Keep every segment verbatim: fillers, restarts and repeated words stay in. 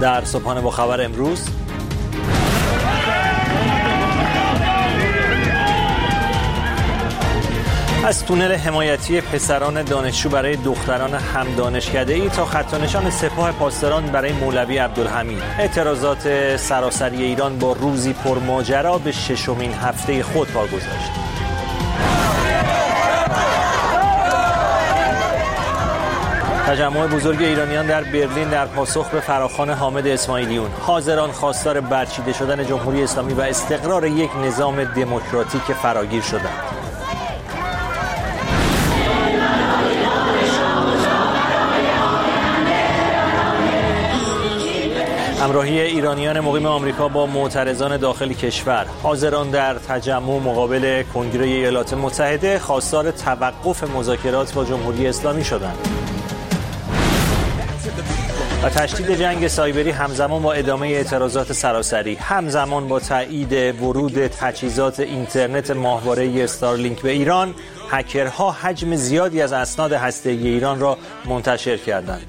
در صبحانه با خبر امروز، از تونل حمایتی پسران دانشجو برای دختران هم دانشکده‌ای تا خط نشان سپاه پاسداران برای مولوی عبدالحمید، اعتراضات سراسری ایران با روزی پرماجرا به ششمین هفته خود پا گذاشت. تجمع بزرگ ایرانیان در برلین در پاسخ به فراخوان حامد اسماعیلیون، حاضران خواستار برچیده شدن جمهوری اسلامی و استقرار یک نظام دموکراتیک فراگیر شدند. همراهی ایرانیان مقیم آمریکا با معترضان داخل کشور، حاضران در تجمع مقابل کنگره ایالات متحده خواستار توقف مذاکرات با جمهوری اسلامی شدند. و تشدید جنگ سایبری همزمان با ادامه اعتراضات سراسری، همزمان با تایید ورود تجهیزات اینترنت ماهواره استارلینک به ایران، هکرها حجم زیادی از اسناد هسته‌ای ایران را منتشر کردند.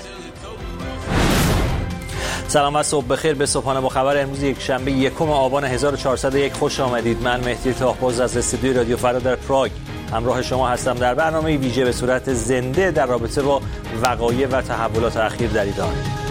سلام و صبح بخیر به صبحانه با خبر امروز یک شنبه یکم آبان هزار و چهارصد و یک خوش آمدید. من مهدی تاهباز از استودیوی رادیو فردا در پراگ همراه شما هستم در برنامه ویژه به صورت زنده در رابطه با وقایع و تحولات اخیر در ایران.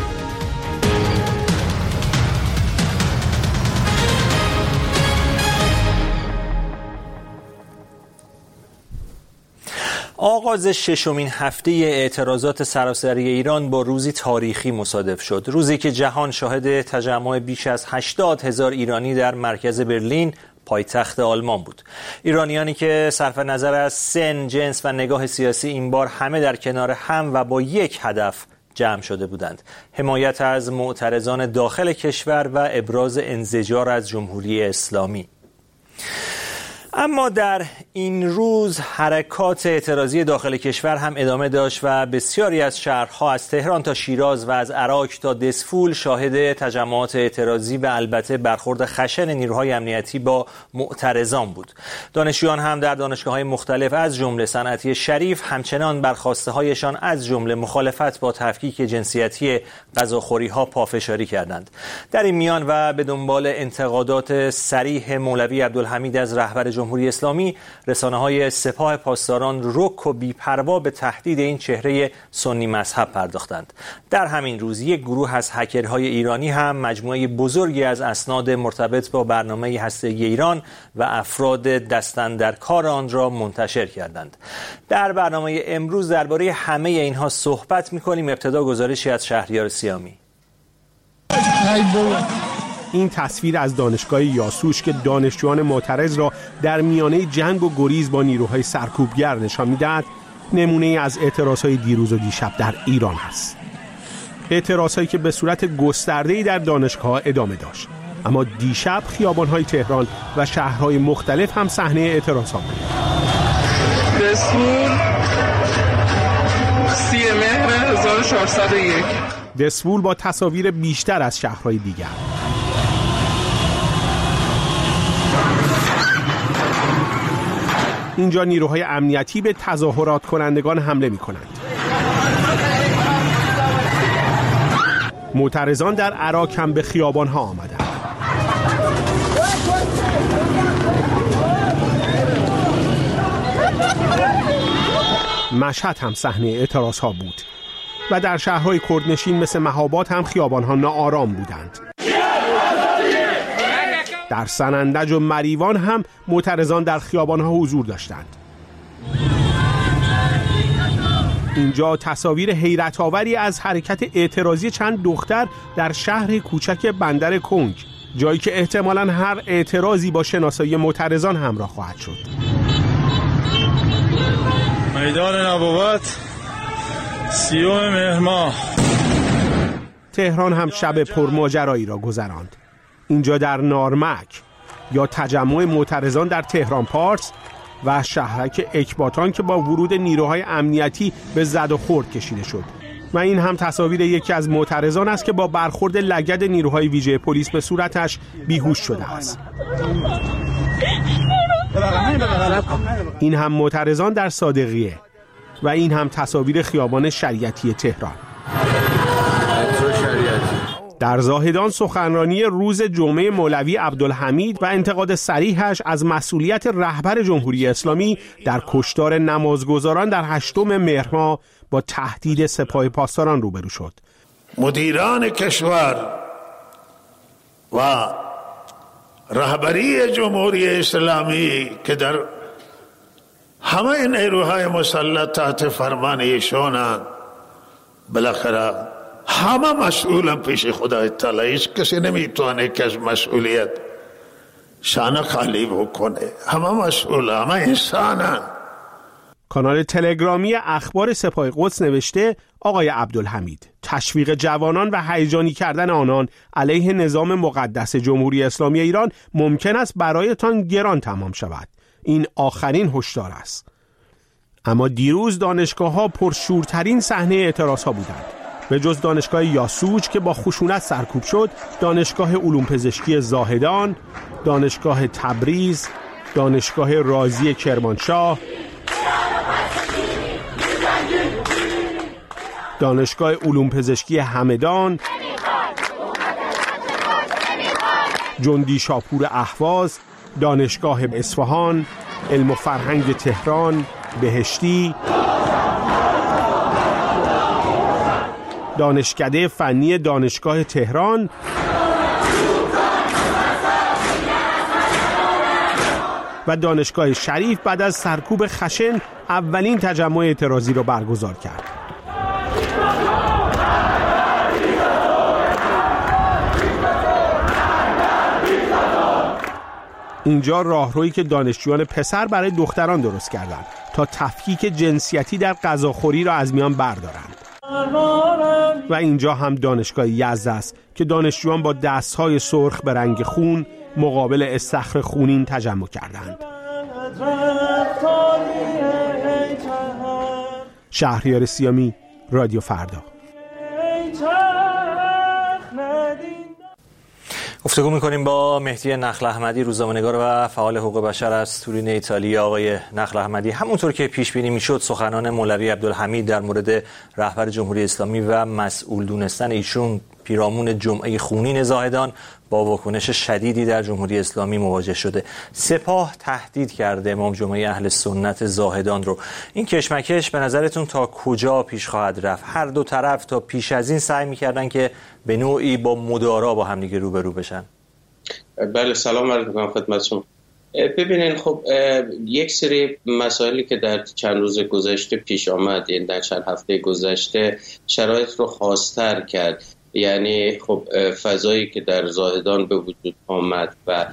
آغاز ششمین هفته اعتراضات سراسری ایران با روزی تاریخی مصادف شد. روزی که جهان شاهد تجمع بیش از هشتاد هزار ایرانی در مرکز برلین، پایتخت آلمان بود. ایرانیانی که صرف نظر از سن، جنس و نگاه سیاسی این بار همه در کنار هم و با یک هدف جمع شده بودند: حمایت از معترضان داخل کشور و ابراز انزجار از جمهوری اسلامی. اما در این روز حرکات اعتراضی داخل کشور هم ادامه داشت و بسیاری از شهرها از تهران تا شیراز و از عراق تا دسفول شاهد تجمعات اعتراضی و البته برخورد خشن نیروهای امنیتی با معترضان بود. دانشجویان هم در دانشگاه‌های مختلف از جمله صنعتی شریف همچنان بر خواسته‌هایشان از جمله مخالفت با تفکیک جنسیتی غذاخوری‌ها پافشاری کردند. در این میان و به دنبال انتقادات صریح مولوی عبدالحمید از رهبر جمهوری اسلامی، رسانه‌های سپاه پاسداران رک و بی‌پروا به تهدید این چهره سنی مذهب پرداختند. در همین روز یک گروه از هکرهای ایرانی هم مجموعه بزرگی از اسناد مرتبط با برنامه هسته‌ای ایران و افراد دست‌اندرکار آن را منتشر کردند. در برنامه امروز درباره همه اینها صحبت می‌کنیم. ابتدا گزارشی از شهریار سیامی. این تصویر از دانشگاه یاسوش که دانشجویان معترض را در میانه جنگ و گریز با نیروهای سرکوبگر نشان می‌دهد، نمونه از اعتراضهای دیروز و دیشب در ایران است. اعتراضهایی که به صورت گسترده‌ای در دانشگاه ادامه داشت. اما دیشب خیابان‌های تهران و شهرهای مختلف هم صحنه اعتراضات بود. دسفول سی مهر هزار و چهارصد و یک. دسفول با تصاویر بیشتر از شهرهای دیگر. اینجا نیروهای امنیتی به تظاهرات کنندگان حمله می کنند. معترضان در عراق هم به خیابان ها آمدند. مشهد هم صحنه اعتراض ها بود و در شهرهای کردنشین مثل مهاباد هم خیابان ها ناآرام بودند. در سنندج و مریوان هم معترضان در خیابان‌ها حضور داشتند. اینجا تصاویر حیرت‌آوری از حرکت اعتراضی چند دختر در شهر کوچک بندر کنگ، جایی که احتمالاً هر اعتراضی با شناسایی معترضان همراه خواهد شد. میدان نبوت سیوم مهر ماه. تهران هم شب پرماجرایی را گذراند. اینجا در نارمک یا تجمع معترضان در تهران پارس و شهرک اکباتان که با ورود نیروهای امنیتی به زد و خورد کشیده شد. و این هم تصاویر یکی از معترضان است که با برخورد لگد نیروهای ویژه پلیس به صورتش بیهوش شده است. این هم معترضان در صادقیه و این هم تصاویر خیابان شریعتی تهران. در زاهدان سخنرانی روز جمعه مولوی عبدالحمید و انتقاد صریحش از مسئولیت رهبر جمهوری اسلامی در کشتار نمازگزاران در هشتم مهر ماه با تهدید سپاه پاسداران روبرو شد. مدیران کشور و رهبری جمهوری اسلامی که در همه نیروهای مسلح تحت فرمان ایشانند، بالاخره همه مسئولن پیش خدای تعالی. هیچ کسی نمیتونه که از مسئولیت شانه خالی بکنه. همه مسئول، همه انسانن. کانال تلگرامی اخبار سپاه قدس نوشته آقای عبدالحمید: تشویق جوانان و هیجانی کردن آنان علیه نظام مقدس جمهوری اسلامی ایران ممکن است برایتان گران تمام شود. این آخرین هشدار است. اما دیروز دانشگاه‌ها پرشورترین صحنه اعتراض‌ها بودند. به جز دانشگاه یاسوج که با خشونت سرکوب شد، دانشگاه علوم پزشکی زاهدان، دانشگاه تبریز، دانشگاه رازی کرمانشاه، دانشگاه علوم پزشکی همدان، جندی شاپور اهواز، دانشگاه اصفهان، علم و فرهنگ تهران، بهشتی، دانشکده فنی دانشگاه تهران و دانشگاه شریف بعد از سرکوب خشن اولین تجمع اعتراضی را برگزار کرد. اینجا راهرویی که دانشجویان پسر برای دختران درست کردند تا تفکیک جنسیتی در غذاخوری را از میان بردارند. و اینجا هم دانشگاه یزد است که دانشجویان با دستهای سرخ به رنگ خون مقابل استخر خونین تجمع کردند. شهریار سیامی، رادیو فردا. گفتگو می‌کنیم با مهدی نخل احمدی، روزنامه‌نگار و فعال حقوق بشر از تورین ایتالیا. آقای نخل احمدی، همونطور که پیش بینی میشد سخنان مولوی عبدالحمید در مورد رهبر جمهوری اسلامی و مسئول دونستن ایشون پیرامون جمعه خونین زاهدان با واکنش شدیدی در جمهوری اسلامی مواجه شده. سپاه تهدید کرده امام جمعه اهل سنت زاهدان رو. این کشمکش به نظرتون تا کجا پیش خواهد رفت؟ هر دو طرف تا پیش از این سعی می‌کردن که به نوعی با مدارا با هم دیگه روبرو بشن. بله، سلام عرض می‌کنم خدمت شما. ببینین، خب یک سری مسائلی که در چند روز گذشته پیش آمد، یعنی در چند هفته گذشته شرایط رو خاص‌تر کرد. یعنی خب فضایی که در زاهدان به وجود آمد و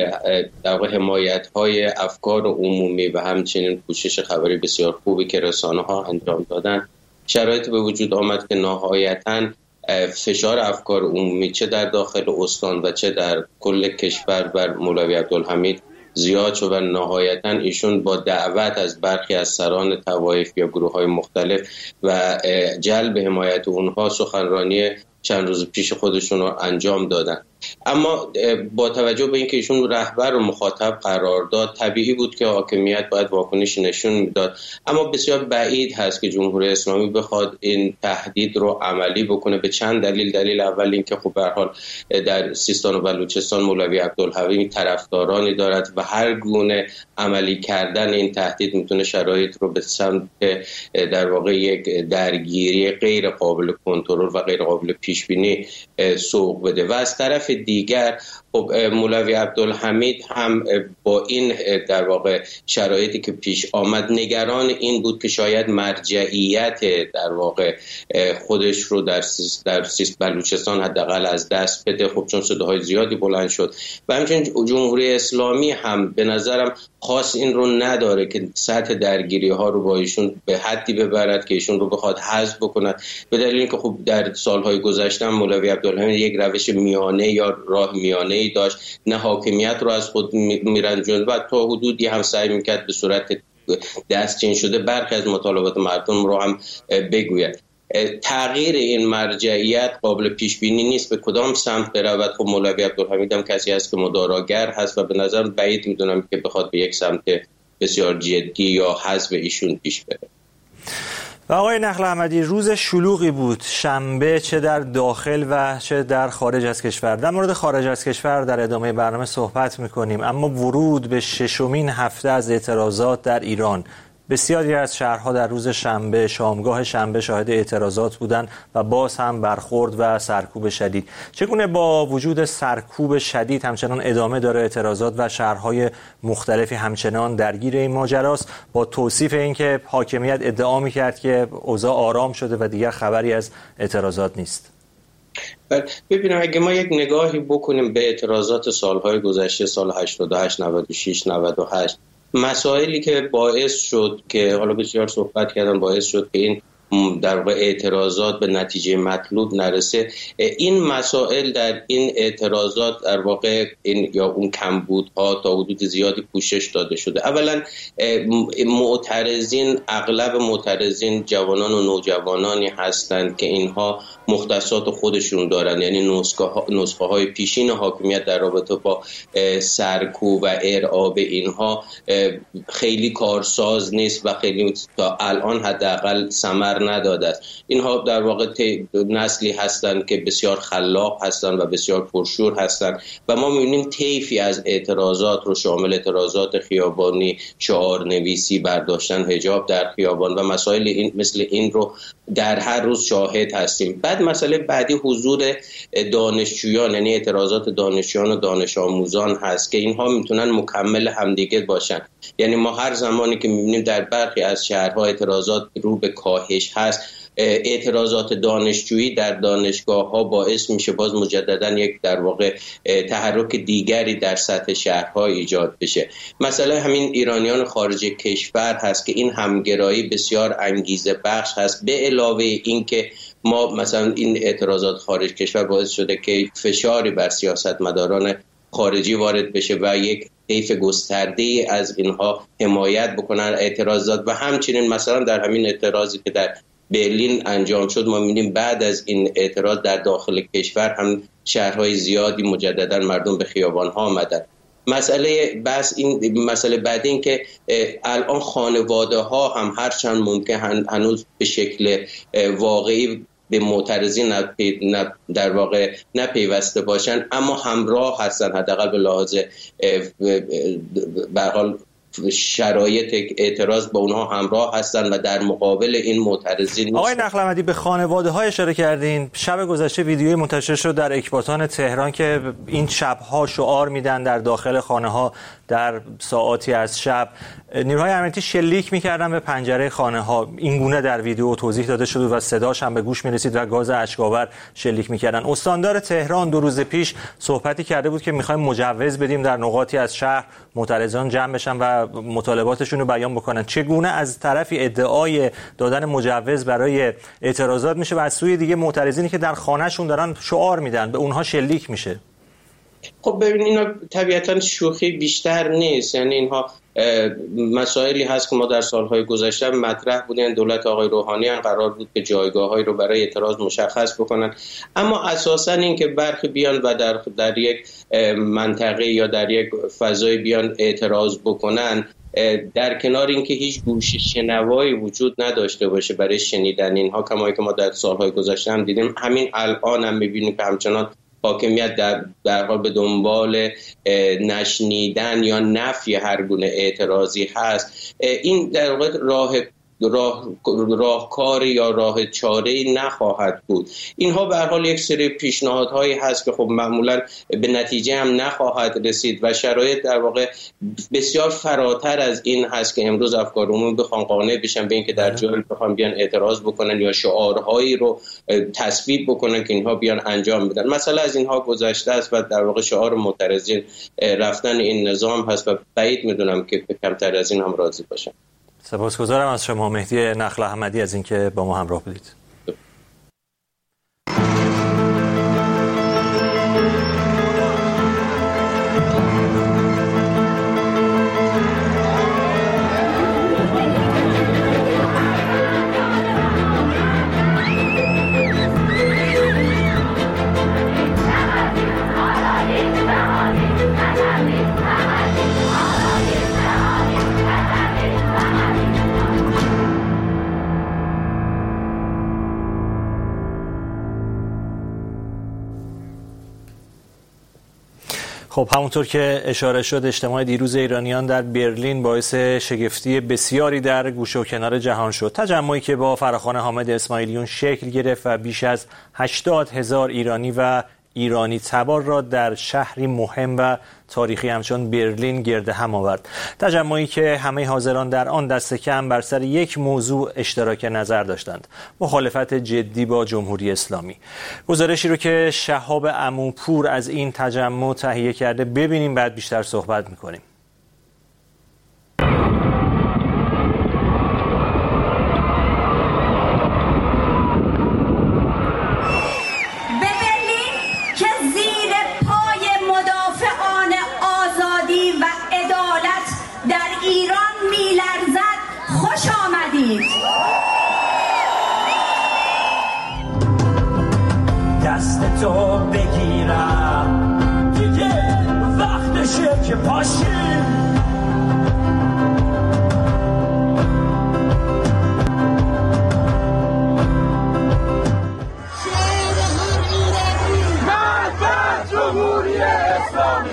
در واقع حمایت‌های افکار عمومی و همچنین پوشش خبری بسیار خوبی که رسانه‌ها انجام دادن، شرایط به وجود آمد که نهایتاً فشار افکار عمومی چه در داخل استان و چه در کل کشور بر مولوی عبدالحمید زیاد شد و نهایتاً ایشون با دعوت از برخی از سران طوایف یا گروه‌های مختلف و جلب حمایت اونها سخنرانی چند روز پیش خودشون رو انجام دادن. اما با توجه به اینکه ایشون رهبر و مخاطب قرار داد، طبیعی بود که حاکمیت باید واکنش نشون میداد. اما بسیار بعید هست که جمهوری اسلامی بخواد این تهدید رو عملی بکنه به چند دلیل. دلیل اول این که خب به هر حال در سیستان و بلوچستان مولوی عبدالحمید طرفدارانی دارد و هر گونه عملی کردن این تهدید میتونه شرایط رو به سمت در واقع یک درگیری غیر قابل کنترل و غیر قابل پیش بینی سوق بده. و از طرف دیگر خب مولوی عبدالحمید هم با این در واقع شرایطی که پیش آمد نگران این بود که شاید مرجعیت در واقع خودش رو در سیست در سیست بلوچستان حداقل از دست بده. خب چون صداهای زیادی بلند شد و همچنین جمهوری اسلامی هم به نظرم خاص این رو نداره که سطح درگیری ها رو با ایشون به حدی ببرد که ایشون رو بخواد حذف بکند، به دلیل اینکه خب در سالهای گذشته مولوی عبدالحمید یک روش میانه یا راه میانه ای داشت، نه حاکمیت رو از خود میرنجوند و تا حدودی هم سعی میکرد به صورت دستچین شده برخی از مطالبات مردم رو هم بگوید. تغییر این مرجعیت قابل پیش بینی نیست به کدام سمت برود. خب مولوی عبدالحمید هم کسی هست که مداراگر هست و به نظر بعید میدونم که بخواد به یک سمت بسیار جدی یا حذف ایشون پیش بره. و آقای نخل احمدی، روز شلوغی بود شنبه، چه در داخل و چه در خارج از کشور. در مورد خارج از کشور در ادامه برنامه صحبت می‌کنیم، اما ورود به ششمین هفته از اعتراضات در ایران، بسیاری از شهرها در روز شنبه، شامگاه شنبه شاهد اعتراضات بودند و باز هم برخورد و سرکوب شدید. چگونه با وجود سرکوب شدید همچنان ادامه داره اعتراضات و شهرهای مختلفی همچنان درگیر این ماجراست، با توصیف اینکه حاکمیت ادعا می‌کرد که اوضاع آرام شده و دیگر خبری از اعتراضات نیست؟ ببینیم اگه ما یک نگاهی بکنیم به اعتراضات سالهای گذشته، سال هشتاد و هشت، نود و شش، نود و هشت، مسائلی که باعث شد که حالا بسیار صحبت کردن باعث شد که این در واقع اعتراضات به نتیجه مطلوب نرسه، این مسائل در این اعتراضات در واقع این یا اون کمبودها تا حدود زیادی پوشش داده شده. اولا معترضین، اغلب معترضین جوانان و نوجوانانی هستند که اینها مختصات خودشون دارن، یعنی نسخه های پیشین حاکمیت در رابطه با سرکوب و ارعاب اینها خیلی کارساز نیست و خیلی تا الان حداقل ثمر نداده است. اینها در واقع نسلی هستند که بسیار خلاق هستند و بسیار پرشور هستند و ما می‌بینیم طیفی از اعتراضات رو شامل اعتراضات خیابانی، شعار نویسی، برداشتن حجاب در خیابان و مسائل این مثل این رو در هر روز شاهد هستیم. بعد مسئله بعدی حضور دانشجویان، یعنی اعتراضات دانشجویان و دانش آموزان هست که اینها میتونن مکمل همدیگه باشن. یعنی ما هر زمانی که میبینیم در برخی از شهرها اعتراضات رو به کاهش هست، اعتراضات دانشجویی در دانشگاه ها باعث میشه باز مجددا یک در واقع تحرک دیگری در سطح شهرها ایجاد بشه. مثلا همین ایرانیان خارج کشور هست که این همگرایی بسیار انگیزه بخش هست، به علاوه این که ما مثلا این اعتراضات خارج کشور باعث شده که فشاری بر سیاستمداران خارجی وارد بشه و یک طیف گسترده‌ای از اینها حمایت بکنن اعتراضات. و همچنین مثلا در همین اعتراضی که در برلین انجام شد، ما می‌بینیم بعد از این اعتراض در داخل کشور هم شهرهای زیادی مجددا مردم به خیابان‌ها آمدن. مسئله بس این مسئله بعد این که الان خانواده‌ها هم هرچند ممکن هنوز به شکل واقعی به معترضین در واقع نپیوسته باشن، اما همراه هستن، حداقل به لحاظ به حال شرایط اعتراض با اونها همراه هستن و در مقابل این معترضین نیستن. آقای نخل احمدی، به خانواده های اشاره کردین. شب گذشته ویدیوی منتشر شد در اکباتان تهران که این شبها شعار میدن در داخل خانه ها در ساعاتی از شب. نیروهای امنیتی شلیک میکردن به پنجره خانه ها. این گونه در ویدیو توضیح داده شد و صداش هم به گوش میرسید و گاز اشک‌آور شلیک میکردن. استاندار تهران دو روز پیش صحبتی کرده بود که میخوایم مجوز بدیم در نقاطی از شهر معترضان جمع بشن و مطالباتشون رو بیان بکنن. چگونه از طرفی ادعای دادن مجوز برای اعتراضات میشه و از سوی دیگه معترضینی که در خانهشون دارن شعار میدن به اونها شلیک میشه؟ خب ببین، اینا طبیعتاً شوخی بیشتر نیست. یعنی اینها مسائلی هست که ما در سالهای گذشته مطرح بودن. دولت آقای روحانی هم قرار بود که جایگاه‌هایی رو برای اعتراض مشخص بکنن، اما اساساً این که برخی بیان و در در یک منطقه یا در یک فضای بیان اعتراض بکنن، در کنار اینکه هیچ گوش شنوایی وجود نداشته باشه برای شنیدن اینها، کما که ما در سالهای گذشته هم دیدیم، همین الان هم می‌بینیم که همچنان حاکمیت در در حال به دنبال نشنیدن یا نفی هر گونه اعتراضی هست. این در واقع راه راه راهکار یا راه چاره‌ای نخواهد بود. اینها به هر حال یک سری پیشنهادهایی هست که خب معمولا به نتیجه هم نخواهد رسید و شرایط در واقع بسیار فراتر از این هست که امروز افکار عمومی بخوان قانع بشن به اینکه در جایی بخوان بیان اعتراض بکنن یا شعارهایی رو تصویب بکنن که اینها بیان انجام بدن. مثلا از اینها گذشته است و در واقع شعار معترضین رفتن این نظام هست و بعید میدونم که کمتر از این هم راضی باشن. سپاسگزارم از شما مهدی نخل احمدی از اینکه با ما همراه بودید. خب همونطور که اشاره شد، اجتماع دیروز ایرانیان در برلین باعث شگفتی بسیاری در گوشه و کنار جهان شد. تجمعی که با فراخوان حامد اسماعیلیون شکل گرفت و بیش از هشتاد هزار ایرانی و ایرانی تبار را در شهری مهم و تاریخی همچون برلین گرد هم آورد. تجمعی که همه حاضران در آن دست کم بر سر یک موضوع اشتراک نظر داشتند: مخالفت جدی با جمهوری اسلامی. گزارشی رو که شهاب عموپور از این تجمع تهیه کرده ببینیم، بعد بیشتر صحبت میکنیم. دست تو بگیرم دیگه وقتشه که پاشیم. جمهوری اسلامی،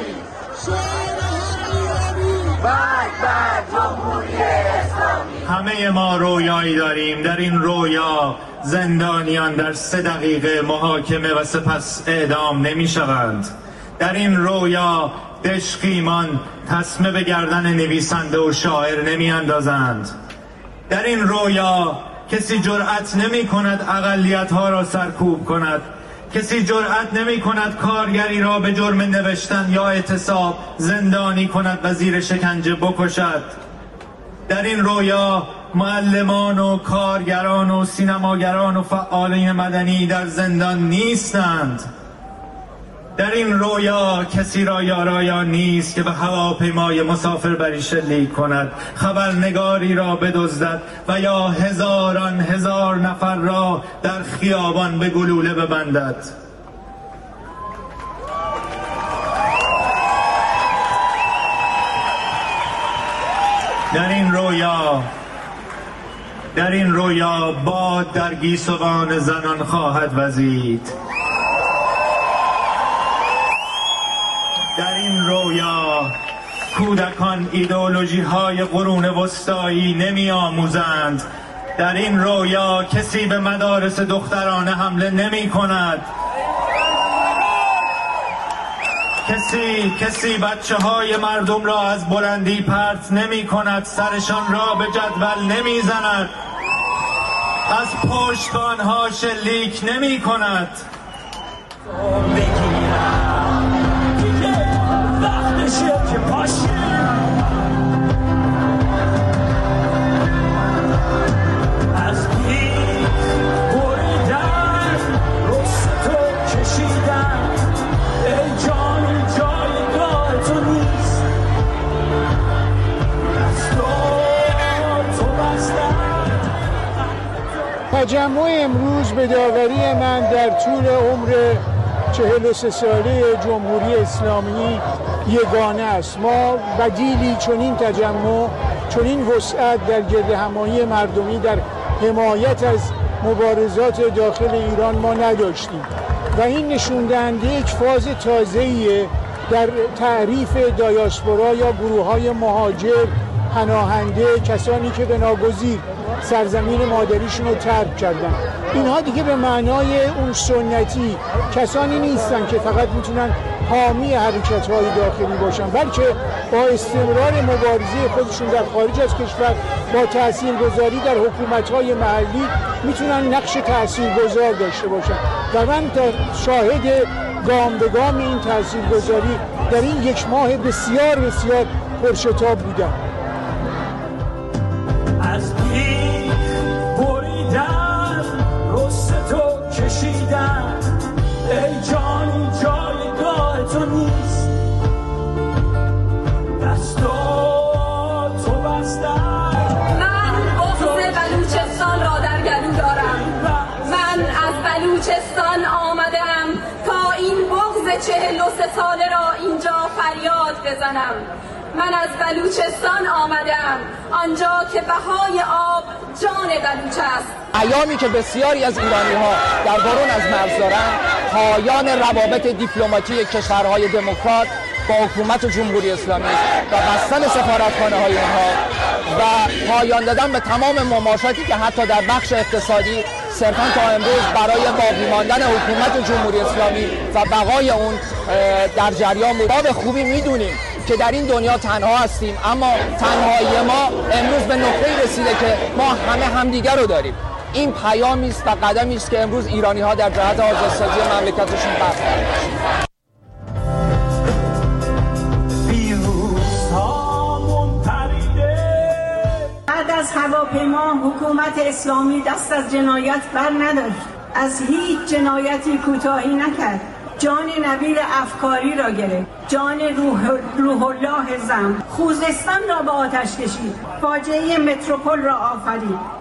همه ما رویایی داریم. در این رویا زندانیان در سه دقیقه محاکمه و سپس اعدام نمی شوند. در این رویا دشقیمان تسمه به گردن نویسنده و شاعر نمی اندازند. در این رویا کسی جرأت نمی کند اقلیت ها را سرکوب کند. کسی جرأت نمی کند کارگری را به جرم نوشتن یا اعتصاب زندانی کند و زیر شکنجه بکشد. در این رویا معلمان و کارگران و سینماگران و فعالین مدنی در زندان نیستند. در این رویا کسی را یارایا نیست که به هواپیمای مسافربری شلیک کند، خبرنگاری را بدزدد و یا هزاران هزار نفر را در خیابان به گلوله ببندد. در این رویا در این رویا باد در گیسوان زنان خواهد وزید. در این رویا کودکان ایدئولوژی های قرون وسطایی نمی آموزند. در این رویا کسی به مدارس دخترانه حمله نمی کند. کسی کسی بچه های مردم را از بلندی پرت نمی کند، سرشان را به جدول نمی زند، از پشت به آنها شلیک نمی کند. بگیرم دیگه وقتشه که پاشیم. از پیش بریدن رست تو کشیدن، ای جانی جایگاه تو نیست، دستا تو بستن. تجمع امروز به داوری من در طول عمر چهل و سه ساله جمهوری اسلامی یگانه است. ما بدیلی چنین تجمع، چنین وسعت در گرد همایی مردمی در حمایت از مبارزات داخل ایران ما نداشتیم و این نشون دهنده یک فاز تازه‌ایه در تعریف دایاسپورا یا گروه‌های مهاجر پناهنده، کسانی که به ناگزیر سرزمین مادریشون رو ترک کردن. اینها دیگه به معنای اون سنتی کسانی نیستن که فقط میتونن حامی حرکت‌های داخلی باشن، بلکه با استمرار مبارزه خودشون در خارج از کشور با تاثیرگذاری در حکومت‌های محلی میتونن نقش تاثیرگذار داشته باشن و من شاهد گام به گام این تاثیرگذاری در این یک ماه بسیار بسیار پرشتاب بودم. از پیش بریدن رست تو کشیدن، ای جانی جایگاه تو نیست، دستا تو بستن. من بغض بلوچستان را در گلو دارم. من از بلوچستان آمدم تا این بغض چهل و سه ساله را اینجا فریاد بزنم. من از بلوچستان آمدم، آنجا که بهای آب جان بلوچ است. ایامی که بسیاری از ایرانی‌ها در درون از مرز دارند، پایان روابط دیپلماتیک کشورهای دموکرات با حکومت جمهوری اسلامی و بستن سفارتخانه های اونها و پایان دادن به تمام مماشاتی که حتی در بخش اقتصادی صرفاً تا امروز برای باقی ماندن حکومت جمهوری اسلامی و بقای اون در جریان بود. ما به خوبی میدونیم که در این دنیا تنها هستیم، اما تنهایی ما امروز به نقطه‌ای رسیده که ما همه همدیگر رو داریم. این پیامی است و قدمی است که امروز ایرانی‌ها در جهت آزادسازی مملکتشون برخوردارند. بعد از هواپیما حکومت اسلامی دست از جنایت بر نداشت، از هیچ جنایتی کوتاهی نکرد. جان نبیل افکاری را گرفت، جان روح, روح الله زم، خوزستان را به آتش کشید، فاجعه متروپول را آفرید.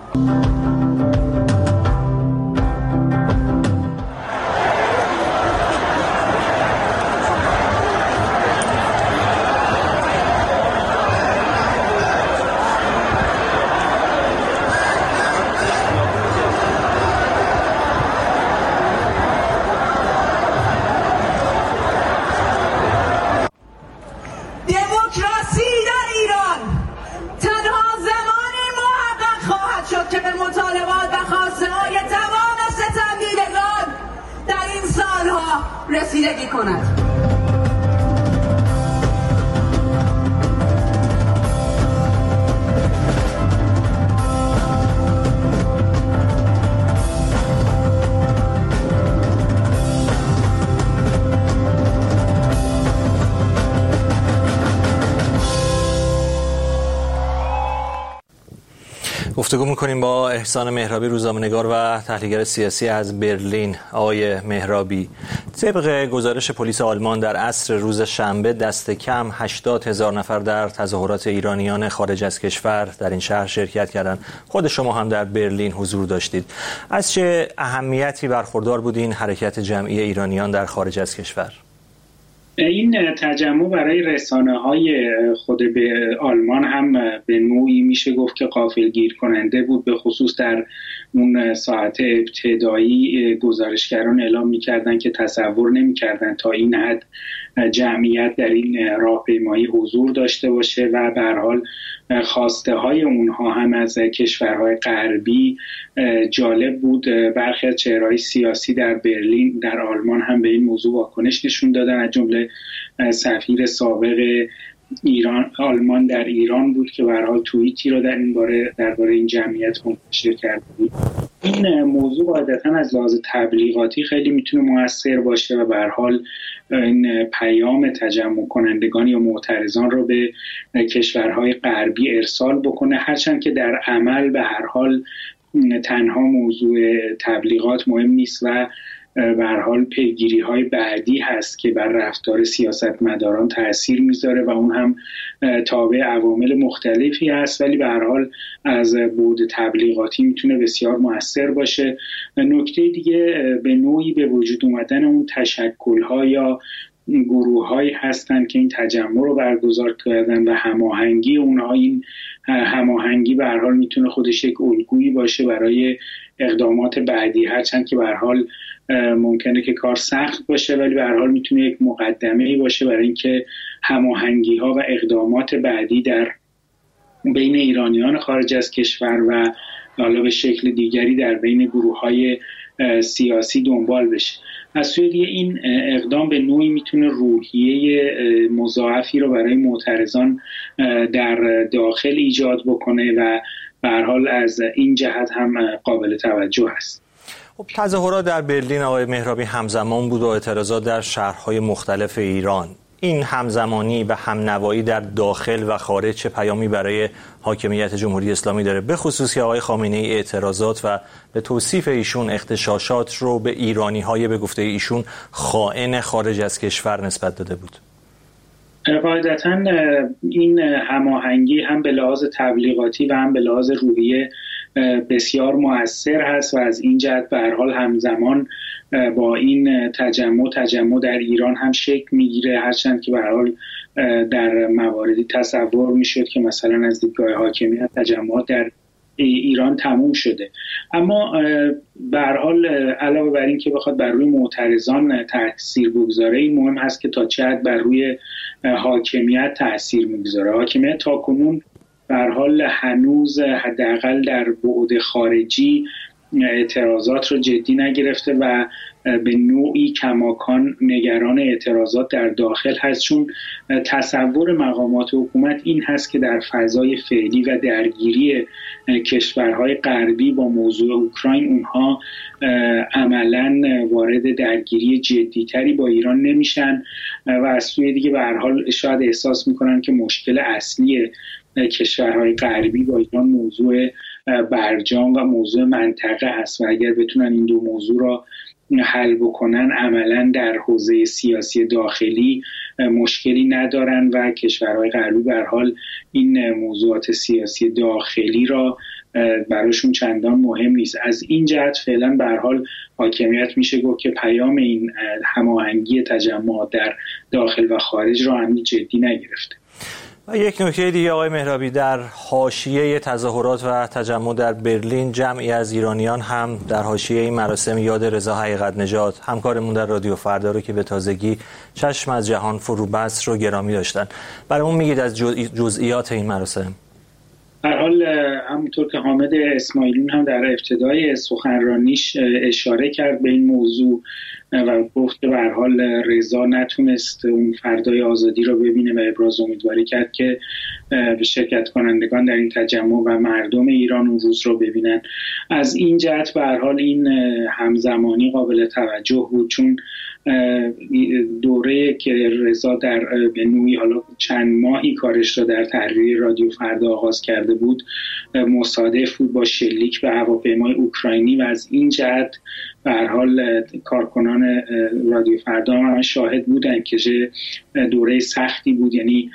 رسیدگی کند. گفتگو می‌کنیم با احسان مهرابی، روزنامه‌نگار و تحلیلگر سیاسی از برلین. آقای مهرابی، طبق گزارش پلیس آلمان در عصر روز شنبه دست کم هشتاد هزار نفر در تظاهرات ایرانیان خارج از کشور در این شهر شرکت کردند. خود شما هم در برلین حضور داشتید. از چه اهمیتی برخوردار بود این حرکت جمعی ایرانیان در خارج از کشور؟ این تجمع برای رسانه‌های خود به آلمان هم به نوعی میشه گفت که غافلگیر کننده بود، به خصوص در اون ساعت ابتدایی گزارشگران اعلام میکردن که تصور نمیکردن تا این حد جمعیت در این راهپیمایی حضور داشته باشه و به هر حال خواسته های اونها هم از کشورهای غربی جالب بود. برخی از چهره‌های سیاسی در برلین در آلمان هم به این موضوع واکنش نشون دادن، از جمله سفیر سابق ایران آلمان در ایران بود که به هر حال توییتی رو در این باره درباره این جمعیت منتشر کرده بود. این موضوع قاعدتاً از لحاظ تبلیغاتی خیلی میتونه مؤثر باشه و به هر حال این پیام تجمع کنندگان یا معترضان رو به کشورهای غربی ارسال بکنه، هرچند که در عمل به هر حال تنها موضوع تبلیغات مهم نیست و به هر حال پیگیری‌های بعدی هست که بر رفتار سیاستمداران تأثیر میذاره و اون هم تابع عوامل مختلفی هست، ولی به هر حال از بعد تبلیغاتی میتونه بسیار مؤثر باشه. نکته دیگه به نوعی به وجود اومدن اون تشکل‌ها یا گروه‌هایی هستن که این تجمع رو برگزار کردن و هماهنگی اونها، این هماهنگی به هر حال میتونه خودش یک الگویی باشه برای اقدامات بعدی، هرچند که به هر حال ممکنه که کار سخت باشه، ولی به هر حال میتونه یک مقدمه‌ای باشه برای اینکه هماهنگی‌ها و اقدامات بعدی در بین ایرانیان خارج از کشور و حالا به شکل دیگری در بین گروه‌های سیاسی دنبال بشه. از سوی دیگه این اقدام به نوعی میتونه روحیه مضاعفی رو برای معترضان در داخل ایجاد بکنه و به هر حال از این جهت هم قابل توجه است. خب تظاهرات در برلین آقای مهرابی همزمان بود با اعتراضات در شهرهای مختلف ایران. این همزمانی و همنوایی در داخل و خارج چه پیامی برای حاکمیت جمهوری اسلامی داره؟ به خصوص که آقای خامنه‌ای اعتراضات و به توصیف ایشون اغتشاشات رو به ایرانی‌های به گفته ایشون خائن خارج از کشور نسبت داده بود. قاعدتاً این هماهنگی هم به لحاظ تبلیغاتی و هم به لحاظ روحیه بسیار مؤثر هست و از این جهت به هر حال همزمان با این تجمع تجمع در ایران هم شکل میگیره، هرچند که به هر حال در مواردی تصور میشد که مثلا از دیدگاه حاکمیت تجمعات در ایران تموم شده. اما به هر حال علاوه بر این که بخواد بر روی معترضان تاثیر بگذاره، این مهم هست که تا چه حد بر روی حاکمیت تاثیر میگذاره. حاکمیت تاکنون به هر حال هنوز حداقل در بعد خارجی اعتراضات رو جدی نگرفته و به نوعی کماکان نگران اعتراضات در داخل هست، چون تصور مقامات حکومت این هست که در فضای فعلی و درگیری کشورهای غربی با موضوع اوکراین اونها عملاً وارد درگیری جدیتری با ایران نمیشن و از سوی دیگه به هر حال شاید احساس میکنن که مشکل اصلی کشورهای غربی با ایران موضوع برجام و موضوع منطقه هست و اگر بتونن این دو موضوع را حل بکنن عملا در حوزه سیاسی داخلی مشکلی ندارن و کشورهای غربی به هر حال این موضوعات سیاسی داخلی را براشون چندان مهم نیست. از این جهت فعلا به هر حال حاکمیت میشه گفت که پیام این هماهنگی تجمعات در داخل و خارج را هم جدی نگرفته. و یک نکته دیگه آقای مهرابی، در حاشیه تظاهرات و تجمع در برلین جمعی از ایرانیان هم در حاشیه این مراسم یاد رضا حقیقت نژاد همکارمون در رادیو فردا رو که به تازگی چشم از جهان فرو بست رو گرامی داشتن. برامون میگید از جزئیات این مراسم؟ در حال همونطور که حامد اسماعیلیون هم در ابتدای سخنرانیش اشاره کرد به این موضوع و گفت که به هر حال رضا نتونست اون فردای آزادی رو ببینه و ابراز امیدواری کرد که به شرکت کنندگان در این تجمع و مردم ایران اون روز رو ببینن. از این جهت به هر حال این همزمانی قابل توجه بود، چون دوره که رضا در به نوعی حالا چند ماهی کارش را در تحریر رادیو فردا آغاز کرده بود مصادف بود با شلیک به هواپیمای اوکراینی و از این جهت به هر حال کارکنان رادیو فردا هم شاهد بودن که دوره سختی بود، یعنی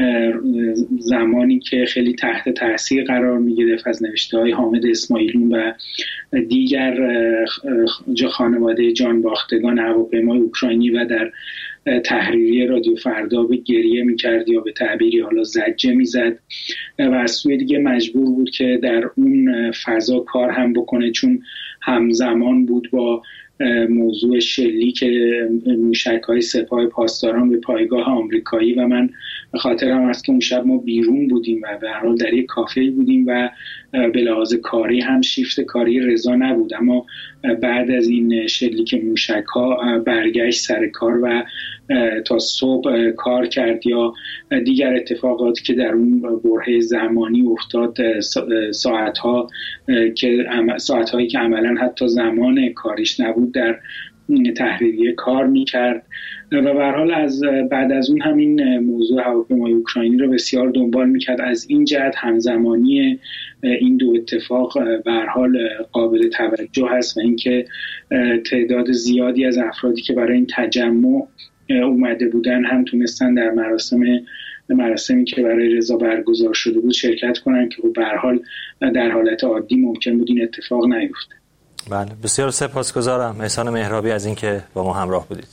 زمانی که خیلی تحت تاثیر قرار می‌گرفت از نوشته‌های حامد اسماعیلیون و دیگر خانواده جان باختگان هواپیمای اوکراینی و در تحریری رادیو فردا به گریه می‌کرد یا به تعبیری حالا زجه می‌زد و از سوی دیگه مجبور بود که در اون فضا کار هم بکنه، چون همزمان بود با موضوع شلیک موشک‌های سپاه پاسداران به پایگاه آمریکایی و من به خاطرم هست که اون شب ما بیرون بودیم و به هر حال در یک کافه بودیم و به لحاظ کاری هم شیفت کاری رضا نبود، اما بعد از این شلیک موشک‌ها برگشت سر کار و تا صبح کار کرد یا دیگر اتفاقاتی که در اون برهه زمانی افتاد، ساعت‌ها که ساعت‌هایی که عملاً حتی زمان کاریش نبود در تحریریه کار می‌کرد و به هر حال از بعد از اون همین موضوع هواپیمای اوکراینی رو بسیار دنبال می‌کرد. از این جهت همزمانی این دو اتفاق به هر حال قابل توجه هست و اینکه تعداد زیادی از افرادی که برای این تجمع اومده بودن هم تونستن در مراسم مراسمی که برای رضا برگزار شده بود شرکت کنن که به هر حال در حالت عادی ممکن بود این اتفاق نیفته. بله، بسیار سپاسگزارم احسان مهرابی از اینکه با ما همراه بودید.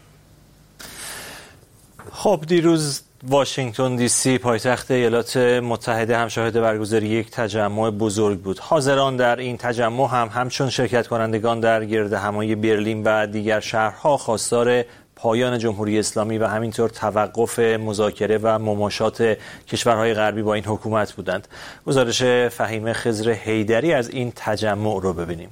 خب دیروز واشنگتن دی سی پایتخت ایالات متحده هم شاهد برگزاری یک تجمع بزرگ بود. حاضران در این تجمع هم همچون شرکت کنندگان در گردهمایی برلین و دیگر شهرها خواستار پایان جمهوری اسلامی و همینطور توقف مذاکره و مماشات کشورهای غربی با این حکومت بودند. گزارش فهیم خضر حیدری از این تجمع رو ببینیم.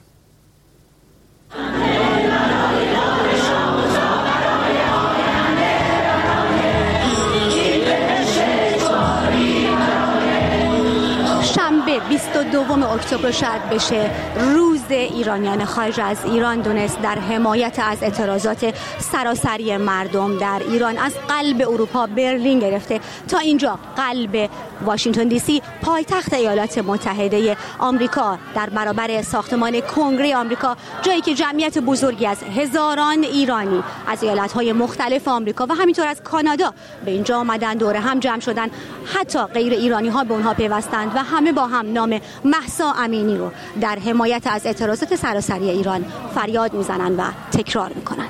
بیست و دوم اکتبر شاید بشه روز ایرانیان خارج از ایران دونست در حمایت از اعتراضات سراسری مردم در ایران، از قلب اروپا برلین گرفته تا اینجا قلب واشنگتن دی سی پایتخت ایالات متحده آمریکا در برابر ساختمان کنگره آمریکا، جایی که جمعیت بزرگی از هزاران ایرانی از ایالت‌های مختلف آمریکا و همینطور از کانادا به اینجا آمدن، دور هم جمع شدن، حتی غیر ایرانی‌ها به اونها پیوستند و همه با هم نام مهسا امینی رو در حمایت از اعتراضات سراسری ایران فریاد میزنن و تکرار میکنن.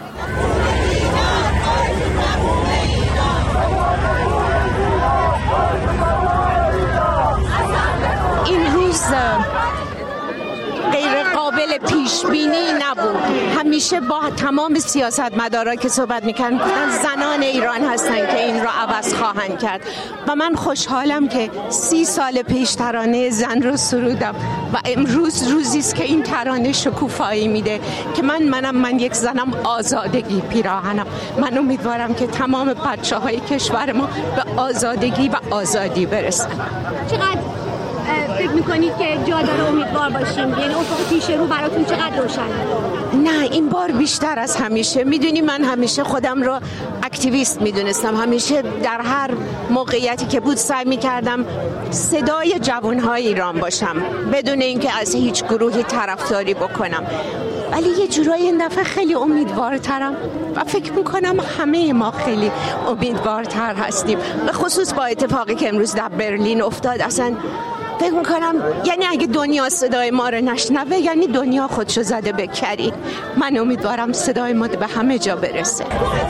این روز غیر قابل پیش بینی نبود. همیشه با تمام سیاستمدارا که صحبت می‌کردن گفتن زنان ایران هستن که این رو عوض خواهند کرد و من خوشحالم که سی سال پیش ترانه زن رو سرودم و امروز روزی است که این ترانه شکوفایی میده که من منم من یک زنم آزادگی پیراهنم. من امیدوارم که تمام بچه‌های کشور ما به آزادگی و آزادی برسن. چقدر فکر میکنید که جا داره امیدوار باشیم؟ یعنی افق پیش رو براتون چقدر روشنه؟ نه این بار بیشتر از همیشه. میدونی من همیشه خودم رو اکتیویست میدونستم، همیشه در هر موقعیتی که بود سعی میکردم صدای جوانهای ایران باشم بدون اینکه از هیچ گروهی طرفداری بکنم، ولی یه جورایی این دفعه خیلی امیدوارترم و فکر میکنم همه ما خیلی امیدوارتر هستیم، به خصوص با اتفاقی که امروز در برلین افتاد. اصلا فکر میکنم یعنی اگه دنیا صدای ما رو نشنوه یعنی دنیا خودشو زده به کری. من امیدوارم صدای ما به همه جا برسه.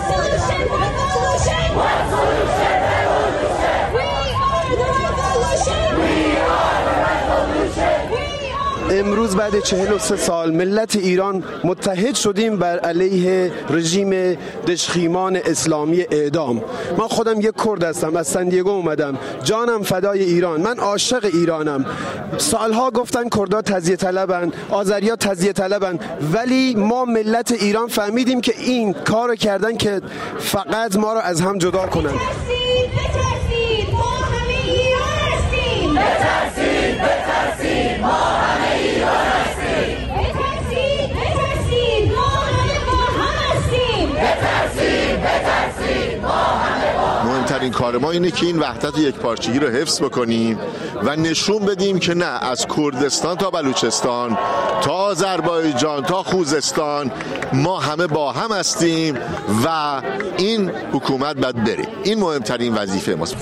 امروز بعد چهل و سه سال ملت ایران متحد شدیم بر علیه رژیم دژخیمان اسلامی اعدام. من خودم یک کرد هستم، از سندیگو اومدم، جانم فدای ایران، من عاشق ایرانم. سالها گفتن کردها تزیه طلبن، آذریا تزیه طلبن، ولی ما ملت ایران فهمیدیم که این کارو کردن که فقط ما رو از هم جدا کنن. بترسید بترسید ما همه ایران هستیم. بترسید بترسید ما همه ایران هستیم. بترسید بترسید ما همه با هم هستیم. بترسید بترسید ما همه با هم. مهمترین کار ما اینه که این وحدت یکپارچگی رو حفظ بکنیم و نشون بدیم که نه، از کردستان تا بلوچستان تا آذربایجان تا خوزستان ما همه با هم هستیم و این حکومت باید بره. این مهمترین وظیفه ماست.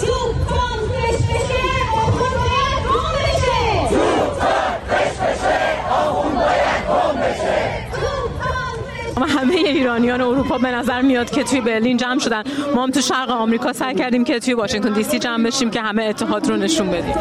ما همه ایرانیان اروپا به نظر میاد که توی برلین جمع شدن. ما هم تو شرق آمریکا سعی کردیم که توی واشنگتن دی سی جمع بشیم که همه اتحاد رو نشون بدیم.